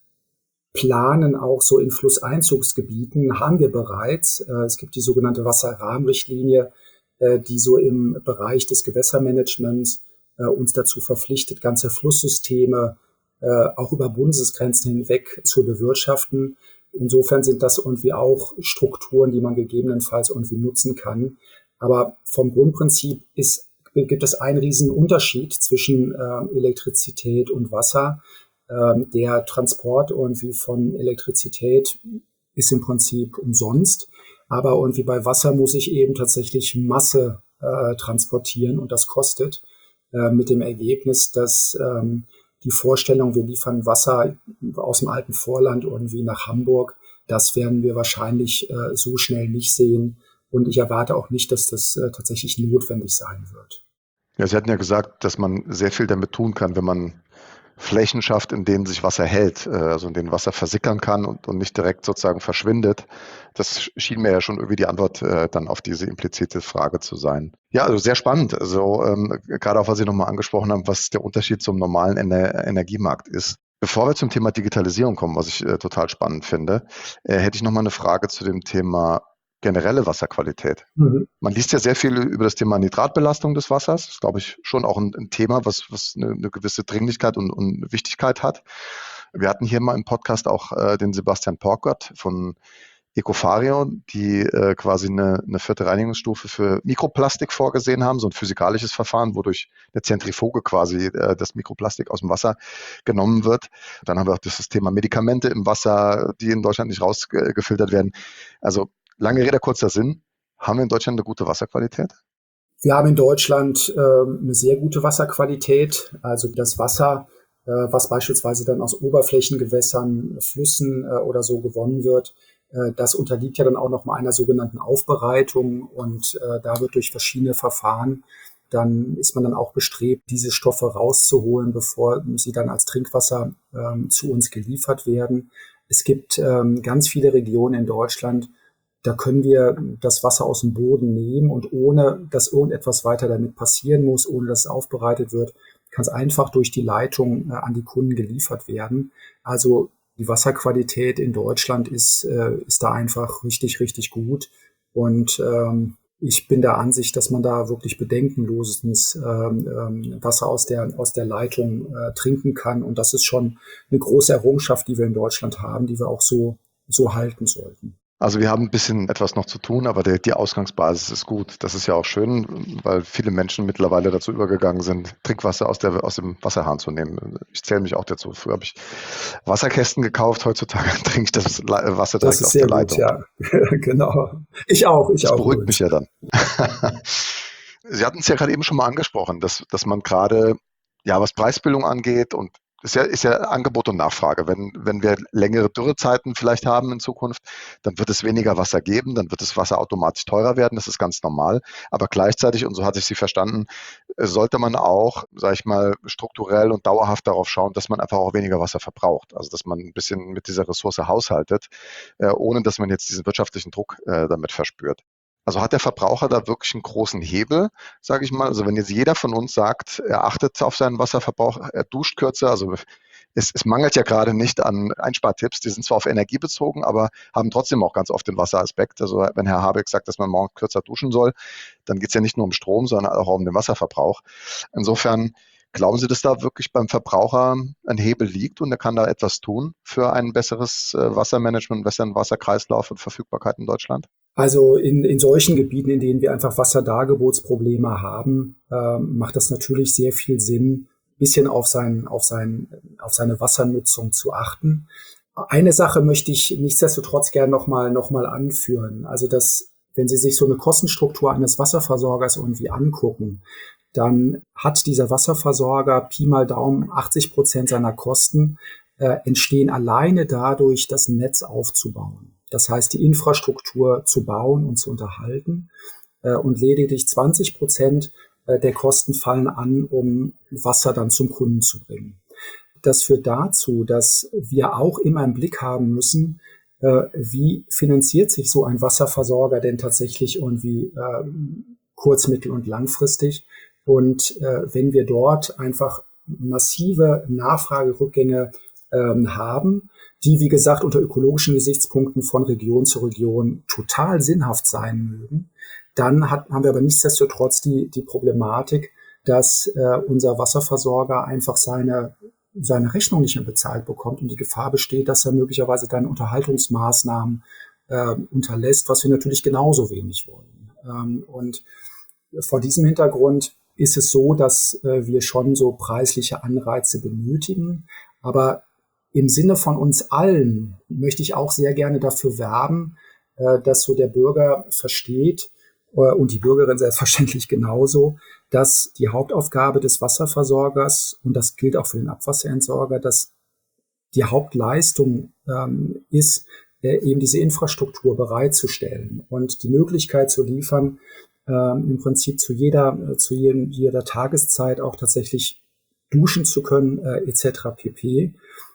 Planen auch so in Flusseinzugsgebieten haben wir bereits. Äh, es gibt die sogenannte Wasserrahmenrichtlinie, äh, die so im Bereich des Gewässermanagements äh, uns dazu verpflichtet, ganze Flusssysteme äh, auch über Bundesgrenzen hinweg zu bewirtschaften. Insofern sind das irgendwie auch Strukturen, die man gegebenenfalls irgendwie nutzen kann. Aber vom Grundprinzip ist, gibt es einen riesen Unterschied zwischen äh, Elektrizität und Wasser. Ähm, der Transport irgendwie von Elektrizität ist im Prinzip umsonst. Aber irgendwie bei Wasser muss ich eben tatsächlich Masse äh, transportieren und das kostet. Äh, mit dem Ergebnis, dass ähm, die Vorstellung, wir liefern Wasser aus dem alten Vorland irgendwie nach Hamburg, das werden wir wahrscheinlich äh, so schnell nicht sehen. Und ich erwarte auch nicht, dass das äh, tatsächlich notwendig sein wird. Ja, Sie hatten ja gesagt, dass man sehr viel damit tun kann, wenn man Flächen schafft, in denen sich Wasser hält, also in denen Wasser versickern kann und, und nicht direkt sozusagen verschwindet. Das schien mir ja schon irgendwie die Antwort äh, dann auf diese implizite Frage zu sein. Ja, also sehr spannend. Also ähm, gerade auch, was Sie nochmal angesprochen haben, was der Unterschied zum normalen Ener- Energiemarkt ist. Bevor wir zum Thema Digitalisierung kommen, was ich äh, total spannend finde, äh, hätte ich nochmal eine Frage zu dem Thema generelle Wasserqualität. Mhm. Man liest ja sehr viel über das Thema Nitratbelastung des Wassers. Das ist, glaube ich, schon auch ein, ein Thema, was, was eine, eine gewisse Dringlichkeit und, und Wichtigkeit hat. Wir hatten hier mal im Podcast auch äh, den Sebastian Porkert von Ecofario, die äh, quasi eine, eine vierte Reinigungsstufe für Mikroplastik vorgesehen haben, so ein physikalisches Verfahren, wodurch eine Zentrifuge quasi äh, das Mikroplastik aus dem Wasser genommen wird. Dann haben wir auch das Thema Medikamente im Wasser, die in Deutschland nicht rausgefiltert werden. Also lange Rede, kurzer Sinn. Haben wir in Deutschland eine gute Wasserqualität? Wir haben in Deutschland äh, eine sehr gute Wasserqualität. Also das Wasser, äh, was beispielsweise dann aus Oberflächengewässern, Flüssen äh, oder so gewonnen wird, äh, das unterliegt ja dann auch noch mal einer sogenannten Aufbereitung. Und äh, da wird durch verschiedene Verfahren, dann ist man dann auch bestrebt, diese Stoffe rauszuholen, bevor sie dann als Trinkwasser äh, zu uns geliefert werden. Es gibt äh, ganz viele Regionen in Deutschland, da können wir das Wasser aus dem Boden nehmen und ohne, dass irgendetwas weiter damit passieren muss, ohne dass es aufbereitet wird, kann es einfach durch die Leitung äh, an die Kunden geliefert werden. Also die Wasserqualität in Deutschland ist, äh, ist da einfach richtig, richtig gut. Und ähm, ich bin der Ansicht, dass man da wirklich bedenkenlosens ähm, ähm, Wasser aus der, aus der Leitung äh, trinken kann. Und das ist schon eine große Errungenschaft, die wir in Deutschland haben, die wir auch so, so halten sollten. Also wir haben ein bisschen etwas noch zu tun, aber der, die Ausgangsbasis ist gut. Das ist ja auch schön, weil viele Menschen mittlerweile dazu übergegangen sind, Trinkwasser aus, der, aus dem Wasserhahn zu nehmen. Ich zähle mich auch dazu. Früher habe ich Wasserkästen gekauft, heutzutage trinke ich das Le- Wasser Das direkt ist aus sehr der gut, Leitung. ja. Genau. Ich auch, ich Das auch beruhigt mich übrigens. ja dann. Sie hatten es ja gerade eben schon mal angesprochen, dass, dass man gerade, ja, was Preisbildung angeht und ist ja, ist ja Angebot und Nachfrage. Wenn, wenn wir längere Dürrezeiten vielleicht haben in Zukunft, dann wird es weniger Wasser geben, dann wird das Wasser automatisch teurer werden, das ist ganz normal. Aber gleichzeitig, und so hatte ich Sie verstanden, äh, sollte man auch, sage ich mal, strukturell und dauerhaft darauf schauen, dass man einfach auch weniger Wasser verbraucht. Also dass man ein bisschen mit dieser Ressource haushaltet, äh, ohne dass man jetzt diesen wirtschaftlichen Druck äh, damit verspürt. Also hat der Verbraucher da wirklich einen großen Hebel, sage ich mal. Also wenn jetzt jeder von uns sagt, er achtet auf seinen Wasserverbrauch, er duscht kürzer, also es, es mangelt ja gerade nicht an Einspartipps, die sind zwar auf Energie bezogen, aber haben trotzdem auch ganz oft den Wasseraspekt. Also wenn Herr Habeck sagt, dass man morgen kürzer duschen soll, dann geht es ja nicht nur um Strom, sondern auch um den Wasserverbrauch. Insofern glauben Sie, dass da wirklich beim Verbraucher ein Hebel liegt und er kann da etwas tun für ein besseres äh, Wassermanagement, einen besseren Wasserkreislauf und Verfügbarkeit in Deutschland? Also in, in solchen Gebieten, in denen wir einfach Wasserdargebotsprobleme haben, ähm, macht das natürlich sehr viel Sinn, ein bisschen auf, sein, auf, sein, auf seine Wassernutzung zu achten. Eine Sache möchte ich nichtsdestotrotz gerne nochmal noch mal anführen. Also dass, wenn Sie sich so eine Kostenstruktur eines Wasserversorgers irgendwie angucken, dann hat dieser Wasserversorger Pi mal Daumen achtzig Prozent seiner Kosten äh, entstehen alleine dadurch, das Netz aufzubauen. Das heißt, die Infrastruktur zu bauen und zu unterhalten. Äh, und lediglich zwanzig Prozent äh, der Kosten fallen an, um Wasser dann zum Kunden zu bringen. Das führt dazu, dass wir auch immer im Blick haben müssen, äh, wie finanziert sich so ein Wasserversorger denn tatsächlich irgendwie äh, kurz-, mittel- und langfristig. Und äh, wenn wir dort einfach massive Nachfragerückgänge ähm, haben, die, wie gesagt, unter ökologischen Gesichtspunkten von Region zu Region total sinnhaft sein mögen, dann hat, haben wir aber nichtsdestotrotz die, die Problematik, dass äh, unser Wasserversorger einfach seine, seine Rechnung nicht mehr bezahlt bekommt und die Gefahr besteht, dass er möglicherweise dann Unterhaltungsmaßnahmen äh, unterlässt, was wir natürlich genauso wenig wollen. Ähm, und vor diesem Hintergrund ist es so, dass äh, wir schon so preisliche Anreize benötigen, aber im Sinne von uns allen möchte ich auch sehr gerne dafür werben, äh, dass so der Bürger versteht äh, und die Bürgerin selbstverständlich genauso, dass die Hauptaufgabe des Wasserversorgers, und das gilt auch für den Abwasserentsorger, dass die Hauptleistung ähm, ist, äh, eben diese Infrastruktur bereitzustellen und die Möglichkeit zu liefern, ähm, im Prinzip zu jeder, äh, zu jedem, jeder Tageszeit auch tatsächlich duschen zu können, äh, et cetera pp.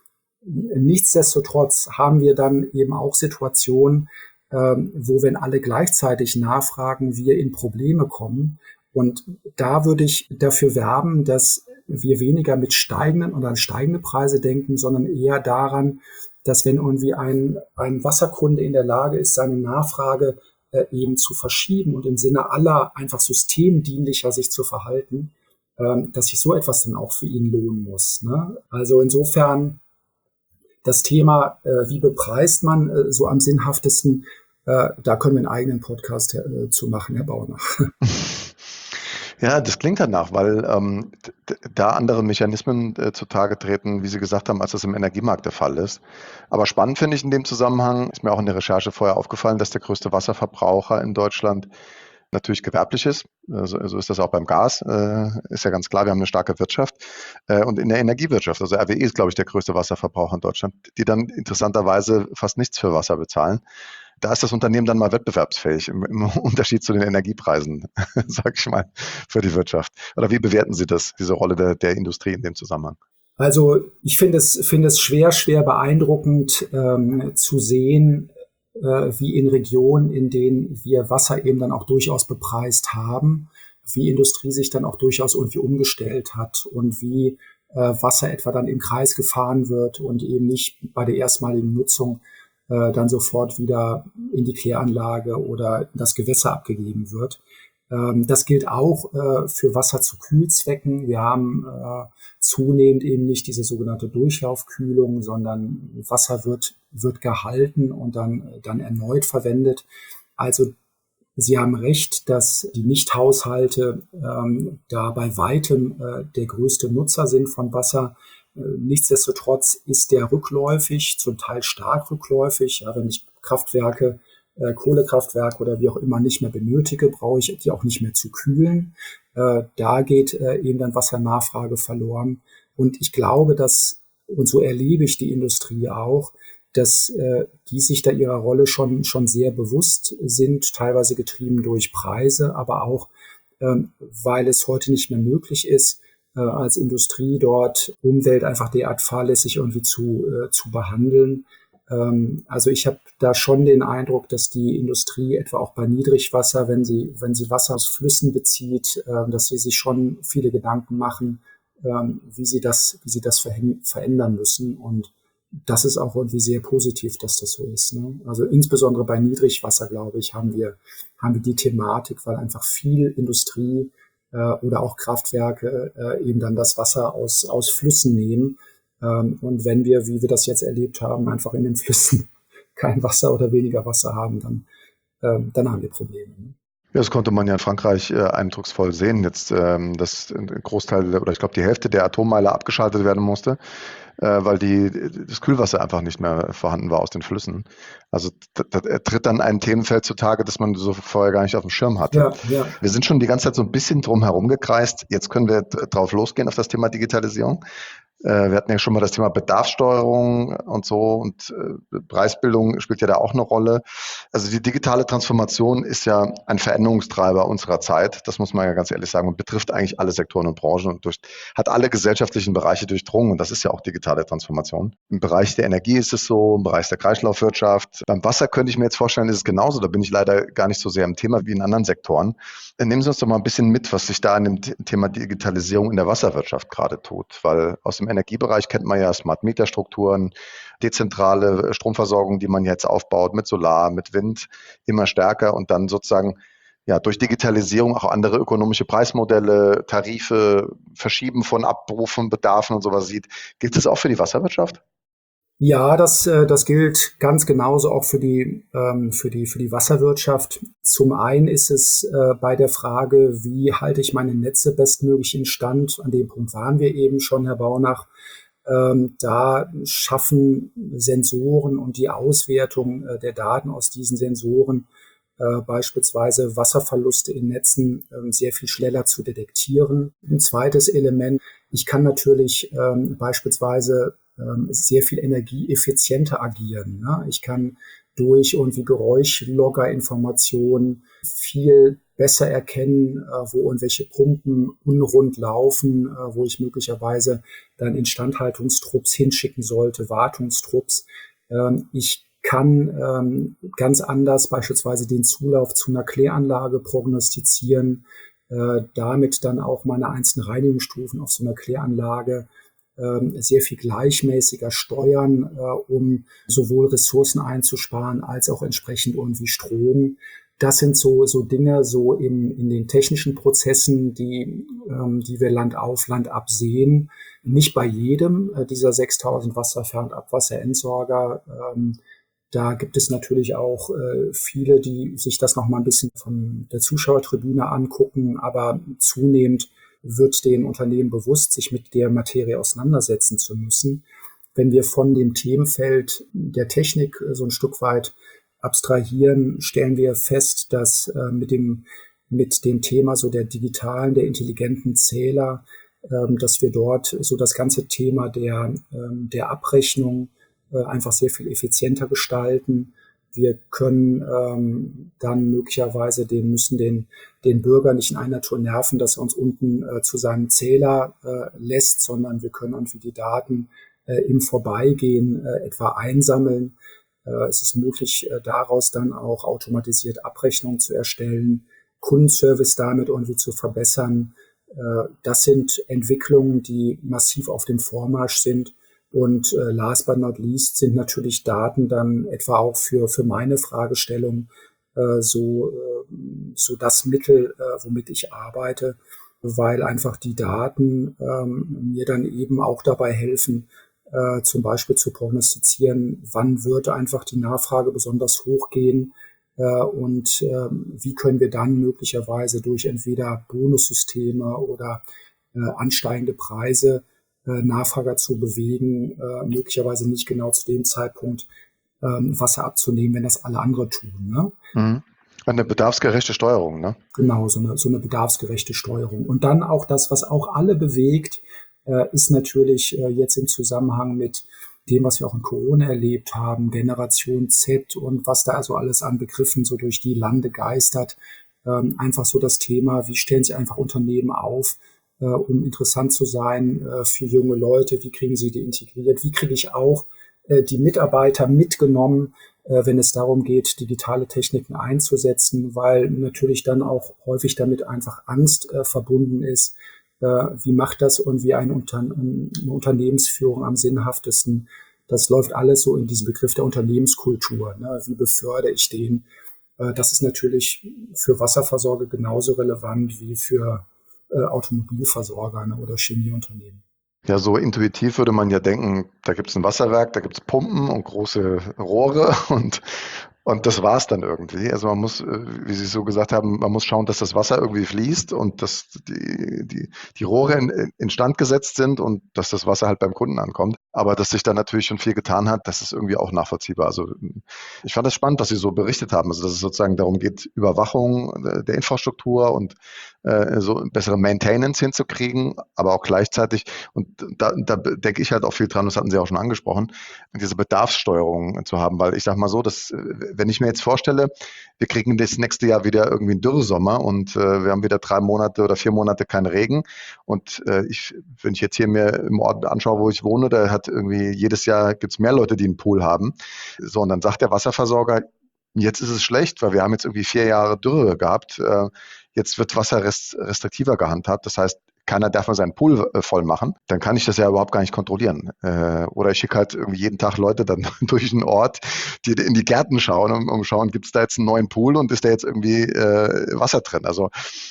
Nichtsdestotrotz haben wir dann eben auch Situationen, ähm, wo, wenn alle gleichzeitig nachfragen, wir in Probleme kommen. Und da würde ich dafür werben, dass wir weniger mit steigenden oder an steigende Preise denken, sondern eher daran, dass wenn irgendwie ein, ein Wasserkunde in der Lage ist, seine Nachfrage äh, eben zu verschieben und im Sinne aller einfach systemdienlicher sich zu verhalten, ähm, dass sich so etwas dann auch für ihn lohnen muss. Ne? Also insofern das Thema, äh, wie bepreist man äh, so am sinnhaftesten, äh, da können wir einen eigenen Podcast äh, zu machen, Herr Baunach. Ja, das klingt danach, weil ähm, d- da andere Mechanismen äh, zutage treten, wie Sie gesagt haben, als das im Energiemarkt der Fall ist. Aber spannend finde ich in dem Zusammenhang, ist mir auch in der Recherche vorher aufgefallen, dass der größte Wasserverbraucher in Deutschland natürlich gewerblich ist. Äh, So, so ist das auch beim Gas, äh, ist ja ganz klar, wir haben eine starke Wirtschaft. Äh, und in der Energiewirtschaft, also R W E ist, glaube ich, der größte Wasserverbraucher in Deutschland, die dann interessanterweise fast nichts für Wasser bezahlen. Da ist das Unternehmen dann mal wettbewerbsfähig im, im Unterschied zu den Energiepreisen, sage ich mal, für die Wirtschaft. Oder wie bewerten Sie das, diese Rolle der, der Industrie in dem Zusammenhang? Also ich finde es, finde es schwer, schwer beeindruckend ähm, zu sehen, äh, wie in Regionen, in denen wir Wasser eben dann auch durchaus bepreist haben, wie Industrie sich dann auch durchaus irgendwie umgestellt hat und wie äh, Wasser etwa dann im Kreis gefahren wird und eben nicht bei der erstmaligen Nutzung äh, dann sofort wieder in die Kläranlage oder in das Gewässer abgegeben wird. Ähm, das gilt auch äh, für Wasser zu Kühlzwecken. Wir haben äh, zunehmend eben nicht diese sogenannte Durchlaufkühlung, sondern Wasser wird wird gehalten und dann, dann erneut verwendet. Also Sie haben recht, dass die Nichthaushalte ähm, da bei weitem äh, der größte Nutzer sind von Wasser. Äh, nichtsdestotrotz ist der rückläufig, zum Teil stark rückläufig. Ja, wenn ich Kraftwerke, äh, Kohlekraftwerke oder wie auch immer nicht mehr benötige, brauche ich die auch nicht mehr zu kühlen. Äh, da geht äh, eben dann Wassernachfrage verloren. Und ich glaube, dass, und so erlebe ich die Industrie auch, dass äh, die sich da ihrer Rolle schon schon sehr bewusst sind, teilweise getrieben durch Preise, aber auch, ähm, weil es heute nicht mehr möglich ist, äh, als Industrie dort Umwelt einfach derart fahrlässig irgendwie zu, äh, zu behandeln. Ähm, also ich habe da schon den Eindruck, dass die Industrie etwa auch bei Niedrigwasser, wenn sie, wenn sie Wasser aus Flüssen bezieht, äh, dass sie sich schon viele Gedanken machen, ähm, wie sie das, wie sie das verändern müssen. Und das ist auch irgendwie sehr positiv, dass das so ist. Ne? Also insbesondere bei Niedrigwasser, glaube ich, haben wir, haben wir die Thematik, weil einfach viel Industrie äh, oder auch Kraftwerke äh, eben dann das Wasser aus, aus Flüssen nehmen. Ähm, und wenn wir, wie wir das jetzt erlebt haben, einfach in den Flüssen kein Wasser oder weniger Wasser haben, dann, ähm, dann haben wir Probleme. Ne? Ja, das konnte man ja in Frankreich äh, eindrucksvoll sehen, jetzt, ähm, dass ein Großteil oder ich glaube die Hälfte der Atommeiler abgeschaltet werden musste, äh, weil die, das Kühlwasser einfach nicht mehr vorhanden war aus den Flüssen. Also da, da tritt dann ein Themenfeld zutage, das man so vorher gar nicht auf dem Schirm hatte. Ja, ja. Wir sind schon die ganze Zeit so ein bisschen drum herum gekreist. Jetzt können wir drauf losgehen auf das Thema Digitalisierung. Wir hatten ja schon mal das Thema Bedarfssteuerung und so und äh, Preisbildung spielt ja da auch eine Rolle. Also die digitale Transformation ist ja ein Veränderungstreiber unserer Zeit, das muss man ja ganz ehrlich sagen, und betrifft eigentlich alle Sektoren und Branchen und durch, hat alle gesellschaftlichen Bereiche durchdrungen und das ist ja auch digitale Transformation. Im Bereich der Energie ist es so, im Bereich der Kreislaufwirtschaft. Beim Wasser könnte ich mir jetzt vorstellen, ist es genauso, da bin ich leider gar nicht so sehr im Thema wie in anderen Sektoren. Nehmen Sie uns doch mal ein bisschen mit, was sich da in dem Thema Digitalisierung in der Wasserwirtschaft gerade tut, weil aus dem Energiebereich kennt man ja Smart-Meter-Strukturen, dezentrale Stromversorgung, die man jetzt aufbaut mit Solar, mit Wind, immer stärker und dann sozusagen ja durch Digitalisierung auch andere ökonomische Preismodelle, Tarife, Verschieben von Abrufen, Bedarfen und sowas sieht. Gilt das auch für die Wasserwirtschaft? Ja, das, äh, das gilt ganz genauso auch für die, ähm, für die, für die Wasserwirtschaft. Zum einen ist es äh, bei der Frage, wie halte ich meine Netze bestmöglich in Stand? An dem Punkt waren wir eben schon, Herr Baunach. Ähm, da schaffen Sensoren und die Auswertung äh, der Daten aus diesen Sensoren äh, beispielsweise Wasserverluste in Netzen äh, sehr viel schneller zu detektieren. Ein zweites Element, ich kann natürlich ähm, beispielsweise ähm, sehr viel energieeffizienter agieren. Ne? Ich kann durch irgendwie Geräuschloggerinformationen viel besser erkennen, äh, wo irgendwelche Pumpen unrund laufen, äh, wo ich möglicherweise dann Instandhaltungstrupps hinschicken sollte, Wartungstrupps. Ähm, ich kann ähm, ganz anders beispielsweise den Zulauf zu einer Kläranlage prognostizieren, äh, damit dann auch meine einzelnen Reinigungsstufen auf so einer Kläranlage ähm, sehr viel gleichmäßiger steuern, äh, um sowohl Ressourcen einzusparen als auch entsprechend irgendwie Strom. Das sind so, so Dinge so in, in den technischen Prozessen, die, ähm, die wir Land auf, Land ab sehen. Nicht bei jedem äh, dieser sechstausend Wasserfern- und Abwasserentsorger. Ähm, da gibt es natürlich auch äh, viele, die sich das noch mal ein bisschen von der Zuschauertribüne angucken, aber zunehmend wird den Unternehmen bewusst, sich mit der Materie auseinandersetzen zu müssen. Wenn wir von dem Themenfeld der Technik so ein Stück weit abstrahieren, stellen wir fest, dass äh, mit dem, mit dem Thema so der digitalen, der intelligenten Zähler, ähm, dass wir dort so das ganze Thema der, ähm, der Abrechnung äh, einfach sehr viel effizienter gestalten. Wir können ähm, dann möglicherweise den, müssen den, den Bürger nicht in einer Tour nerven, dass er uns unten äh, zu seinem Zähler äh, lässt, sondern wir können irgendwie die Daten äh, im Vorbeigehen äh, etwa einsammeln. Äh, es ist möglich, äh, daraus dann auch automatisiert Abrechnungen zu erstellen, Kundenservice damit irgendwie zu verbessern. Äh, das sind Entwicklungen, die massiv auf dem Vormarsch sind. Und äh, last but not least sind natürlich Daten dann etwa auch für, für meine Fragestellung äh, so, äh, so das Mittel, äh, womit ich arbeite, weil einfach die Daten ähm, mir dann eben auch dabei helfen, äh, zum Beispiel zu prognostizieren, wann wird einfach die Nachfrage besonders hoch gehen äh, und äh, wie können wir dann möglicherweise durch entweder Bonussysteme oder äh, ansteigende Preise äh, Nachfrager zu bewegen, äh, möglicherweise nicht genau zu dem Zeitpunkt ähm, Wasser abzunehmen, wenn das alle andere tun. Ne? Mhm. Eine bedarfsgerechte Steuerung, ne? Genau, so eine, so eine bedarfsgerechte Steuerung. Und dann auch das, was auch alle bewegt, äh, ist natürlich äh, jetzt im Zusammenhang mit dem, was wir auch in Corona erlebt haben, Generation Z und was da also alles an Begriffen so durch die Lande geistert, ähm, einfach so das Thema, wie stellen sich einfach Unternehmen auf, äh, um interessant zu sein äh, für junge Leute, wie kriegen sie die integriert, wie kriege ich auch äh, die Mitarbeiter mitgenommen, wenn es darum geht, digitale Techniken einzusetzen, weil natürlich dann auch häufig damit einfach Angst äh, verbunden ist. Äh, wie macht das irgendwie ein Unter- eine Unternehmensführung am sinnhaftesten? Das läuft alles so in diesem Begriff der Unternehmenskultur. Ne? Wie befördere ich den? Äh, das ist natürlich für Wasserversorger genauso relevant wie für äh, Automobilversorger, ne? Oder Chemieunternehmen. Ja, so intuitiv würde man ja denken, da gibt es ein Wasserwerk, da gibt es Pumpen und große Rohre und, und das war's dann irgendwie. Also man muss, wie Sie so gesagt haben, man muss schauen, dass das Wasser irgendwie fließt und dass die, die, die Rohre in, instand gesetzt sind und dass das Wasser halt beim Kunden ankommt. Aber dass sich da natürlich schon viel getan hat, das ist irgendwie auch nachvollziehbar. Also ich fand es spannend, was Sie so berichtet haben. Also dass es sozusagen darum geht, Überwachung der Infrastruktur und äh, so bessere Maintenance hinzukriegen, aber auch gleichzeitig, und da, da denke ich halt auch viel dran, das hatten Sie auch schon angesprochen, diese Bedarfssteuerung zu haben, weil ich sage mal so, dass, wenn ich mir jetzt vorstelle, wir kriegen das nächste Jahr wieder irgendwie einen Dürresommer und äh, wir haben wieder drei Monate oder vier Monate keinen Regen und äh, ich, wenn ich jetzt hier mir im Ort anschaue, wo ich wohne, da hat irgendwie jedes Jahr gibt's mehr Leute, die einen Pool haben, so, und dann sagt der Wasserversorger, jetzt ist es schlecht, weil wir haben jetzt irgendwie vier Jahre Dürre gehabt, äh, jetzt wird Wasser rest, restriktiver gehandhabt, das heißt, keiner darf mal seinen Pool äh, voll machen, dann kann ich das ja überhaupt gar nicht kontrollieren. Äh, oder ich schicke halt irgendwie jeden Tag Leute dann durch den Ort, die in die Gärten schauen, um, um schauen, gibt es da jetzt einen neuen Pool und ist da jetzt irgendwie äh, Wasser drin? Also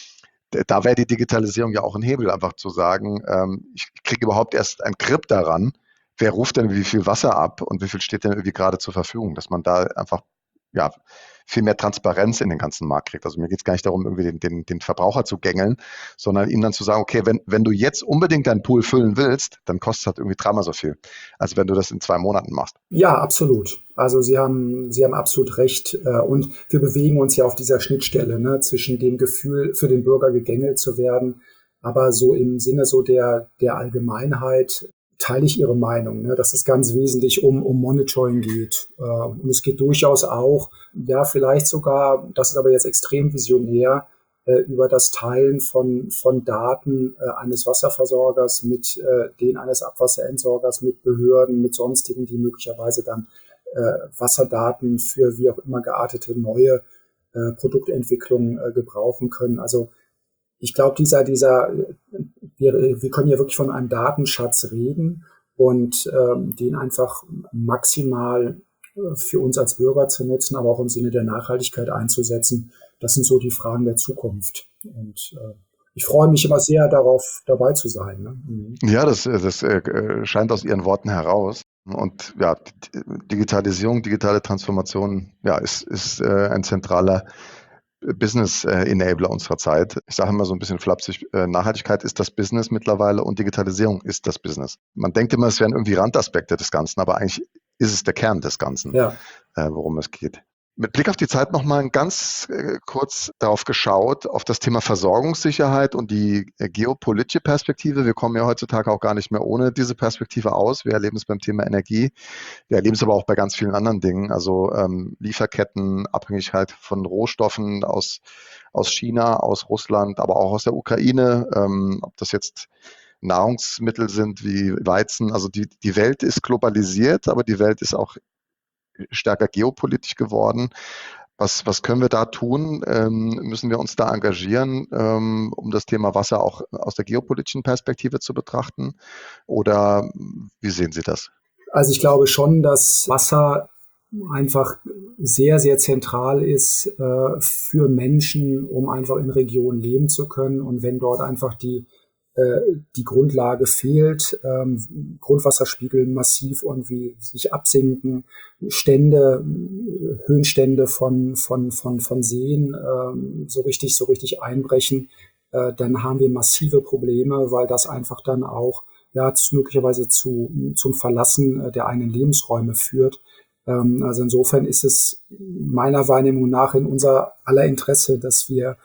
da wäre die Digitalisierung ja auch ein Hebel, einfach zu sagen, ähm, ich kriege überhaupt erst ein Grip daran, wer ruft denn wie viel Wasser ab und wie viel steht denn irgendwie gerade zur Verfügung, dass man da einfach ja, viel mehr Transparenz in den ganzen Markt kriegt. Also mir geht es gar nicht darum, irgendwie den, den, den Verbraucher zu gängeln, sondern ihm dann zu sagen, okay, wenn, wenn du jetzt unbedingt deinen Pool füllen willst, dann kostet es halt irgendwie dreimal so viel, als wenn du das in zwei Monaten machst. Ja, absolut. Also Sie haben, Sie haben absolut recht. Und wir bewegen uns ja auf dieser Schnittstelle, ne, zwischen dem Gefühl, für den Bürger gegängelt zu werden, aber so im Sinne so der, der Allgemeinheit teile ich Ihre Meinung, ne, dass es ganz wesentlich um, um Monitoring geht. Und es geht durchaus auch, ja, vielleicht sogar, das ist aber jetzt extrem visionär, über das Teilen von, von Daten äh, eines Wasserversorgers mit äh, denen eines Abwasserentsorgers, mit Behörden, mit sonstigen, die möglicherweise dann äh, Wasserdaten für wie auch immer geartete neue äh, Produktentwicklungen äh, gebrauchen können. Also ich glaube, dieser, dieser, wir, wir können ja wirklich von einem Datenschatz reden und ähm, den einfach maximal für uns als Bürger zu nutzen, aber auch im Sinne der Nachhaltigkeit einzusetzen. Das sind so die Fragen der Zukunft. Und äh, ich freue mich immer sehr darauf, dabei zu sein. Ne? Mhm. Ja, das, das äh, scheint aus Ihren Worten heraus. Und ja, Digitalisierung, digitale Transformation, ja, ist, ist äh, ein zentraler Business-Enabler unserer Zeit. Ich sage immer so ein bisschen flapsig, äh, Nachhaltigkeit ist das Business mittlerweile und Digitalisierung ist das Business. Man denkt immer, es wären irgendwie Randaspekte des Ganzen, aber eigentlich ist es der Kern des Ganzen, ja. äh, worum es geht. Mit Blick auf die Zeit nochmal ganz äh, kurz darauf geschaut, auf das Thema Versorgungssicherheit und die äh, geopolitische Perspektive. Wir kommen ja heutzutage auch gar nicht mehr ohne diese Perspektive aus. Wir erleben es beim Thema Energie. Wir erleben es aber auch bei ganz vielen anderen Dingen. Also ähm, Lieferketten, Abhängigkeit von Rohstoffen aus, aus China, aus Russland, aber auch aus der Ukraine. Ähm, ob das jetzt Nahrungsmittel sind wie Weizen. Also die, die Welt ist globalisiert, aber die Welt ist auch stärker geopolitisch geworden. Was, was können wir da tun? Ähm, müssen wir uns da engagieren, ähm, um das Thema Wasser auch aus der geopolitischen Perspektive zu betrachten? Oder wie sehen Sie das? Also ich glaube schon, dass Wasser einfach sehr, sehr zentral ist äh, für Menschen, um einfach in Regionen leben zu können. Und wenn dort einfach die die Grundlage fehlt, ähm, Grundwasserspiegel massiv irgendwie sich absinken, Stände, Höhenstände von von von von Seen ähm, so richtig so richtig einbrechen, äh, dann haben wir massive Probleme, weil das einfach dann auch ja zu, möglicherweise zu zum Verlassen der eigenen Lebensräume führt. Ähm, also insofern ist es meiner Wahrnehmung nach in unser aller Interesse, dass wir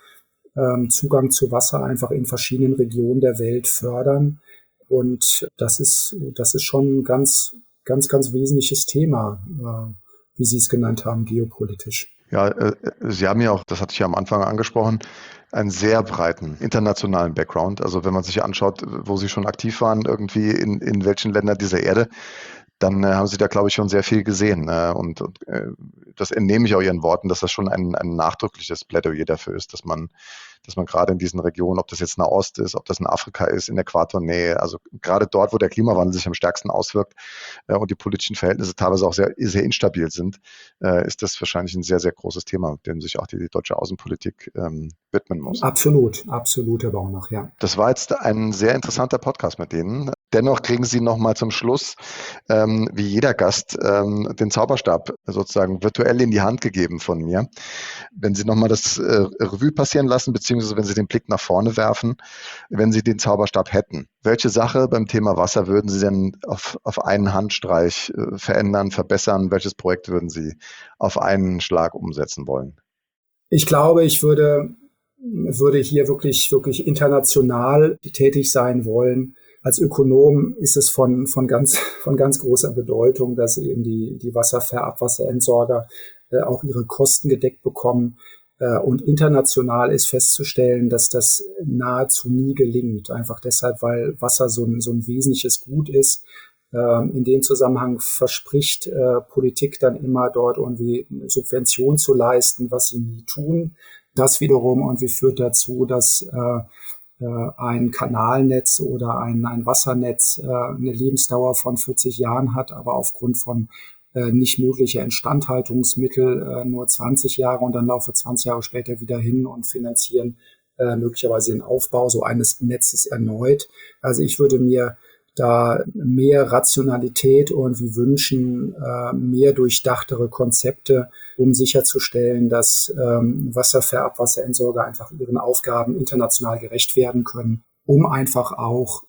Zugang zu Wasser einfach in verschiedenen Regionen der Welt fördern. Und das ist, das ist schon ein ganz, ganz, ganz wesentliches Thema, wie Sie es genannt haben, geopolitisch. Ja, äh, Sie haben ja auch, das hatte ich ja am Anfang angesprochen, einen sehr breiten internationalen Background. Also wenn man sich anschaut, wo Sie schon aktiv waren, irgendwie in, in welchen Ländern dieser Erde, dann äh, haben Sie da, glaube ich, schon sehr viel gesehen. Äh, und und äh, das entnehme ich auch Ihren Worten, dass das schon ein, ein nachdrückliches Plädoyer dafür ist, dass man, dass man gerade in diesen Regionen, ob das jetzt Nahost ist, ob das in Afrika ist, in Äquatornähe, also gerade dort, wo der Klimawandel sich am stärksten auswirkt äh, und die politischen Verhältnisse teilweise auch sehr, sehr instabil sind, äh, ist das wahrscheinlich ein sehr, sehr großes Thema, dem sich auch die, die deutsche Außenpolitik ähm, widmen muss. Absolut, absolut, Herr Baunach, ja. Das war jetzt ein sehr interessanter Podcast mit Ihnen. Dennoch kriegen Sie noch mal zum Schluss, ähm, wie jeder Gast, ähm, den Zauberstab sozusagen virtuell in die Hand gegeben von mir. Wenn Sie noch mal das äh, Revue passieren lassen, beziehungsweise wenn Sie den Blick nach vorne werfen, wenn Sie den Zauberstab hätten, welche Sache beim Thema Wasser würden Sie denn auf, auf einen Handstreich äh, verändern, verbessern? Welches Projekt würden Sie auf einen Schlag umsetzen wollen? Ich glaube, ich würde, würde hier wirklich, wirklich international tätig sein wollen. Als Ökonom ist es von, von ganz, von ganz großer Bedeutung, dass eben die, die Wasserver-, Abwasserentsorger äh, auch ihre Kosten gedeckt bekommen. Äh, und international ist festzustellen, dass das nahezu nie gelingt. Einfach deshalb, weil Wasser so ein, so ein wesentliches Gut ist. Äh, in dem Zusammenhang verspricht äh, Politik dann immer dort irgendwie Subvention zu leisten, was sie nie tun. Das wiederum irgendwie führt dazu, dass äh, ein Kanalnetz oder ein, ein Wassernetz äh, eine Lebensdauer von vierzig Jahren hat, aber aufgrund von äh, nicht möglicher Instandhaltungsmittel äh, nur zwanzig Jahre und dann laufe zwanzig Jahre später wieder hin und finanzieren äh, möglicherweise den Aufbau so eines Netzes erneut. Also ich würde mir da mehr Rationalität irgendwie wünschen, äh, mehr durchdachtere Konzepte, um sicherzustellen, dass ähm, Wasserver-, Abwasserentsorger einfach ihren Aufgaben international gerecht werden können, um einfach auch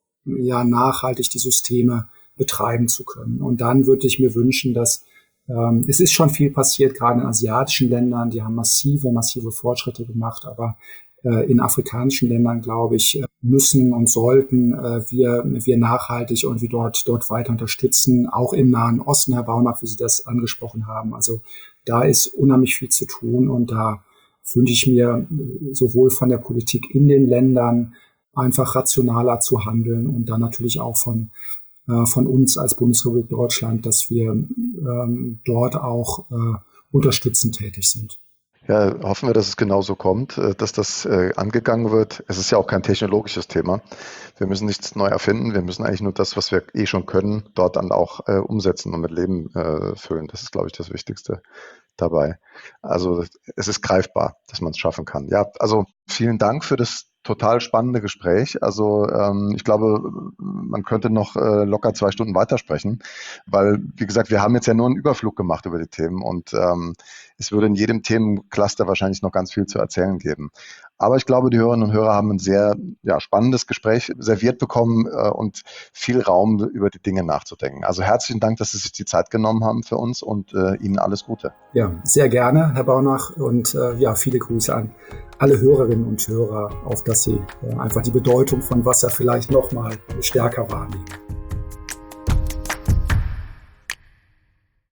ja nachhaltig die Systeme betreiben zu können. Und dann würde ich mir wünschen, dass ähm, es ist schon viel passiert, gerade in asiatischen Ländern, die haben massive, massive Fortschritte gemacht, aber in afrikanischen Ländern, glaube ich, müssen und sollten wir, wir nachhaltig irgendwie dort, dort weiter unterstützen, auch im Nahen Osten, Herr Baunach, wie Sie das angesprochen haben. Also da ist unheimlich viel zu tun und da wünsche ich mir sowohl von der Politik in den Ländern einfach rationaler zu handeln und dann natürlich auch von, von uns als Bundesrepublik Deutschland, dass wir ähm, dort auch äh, unterstützend tätig sind. Ja, hoffen wir, dass es genauso kommt, dass das äh, angegangen wird. Es ist ja auch kein technologisches Thema. Wir müssen nichts neu erfinden. Wir müssen eigentlich nur das, was wir eh schon können, dort dann auch äh, umsetzen und mit Leben äh, füllen. Das ist, glaube ich, das Wichtigste dabei. Also es ist greifbar, dass man es schaffen kann. Ja, also vielen Dank für das total spannende Gespräch. Also ähm, ich glaube, man könnte noch äh, locker zwei Stunden weitersprechen, weil, wie gesagt, wir haben jetzt ja nur einen Überflug gemacht über die Themen und ähm, es würde in jedem Themencluster wahrscheinlich noch ganz viel zu erzählen geben. Aber ich glaube, die Hörerinnen und Hörer haben ein sehr ja, spannendes Gespräch serviert bekommen äh, und viel Raum, über die Dinge nachzudenken. Also herzlichen Dank, dass Sie sich die Zeit genommen haben für uns und äh, Ihnen alles Gute. Ja, sehr gerne, Herr Baunach, und äh, ja, viele Grüße an alle Hörerinnen und Hörer, auf dass sie äh, einfach die Bedeutung von Wasser vielleicht noch mal stärker wahrnehmen.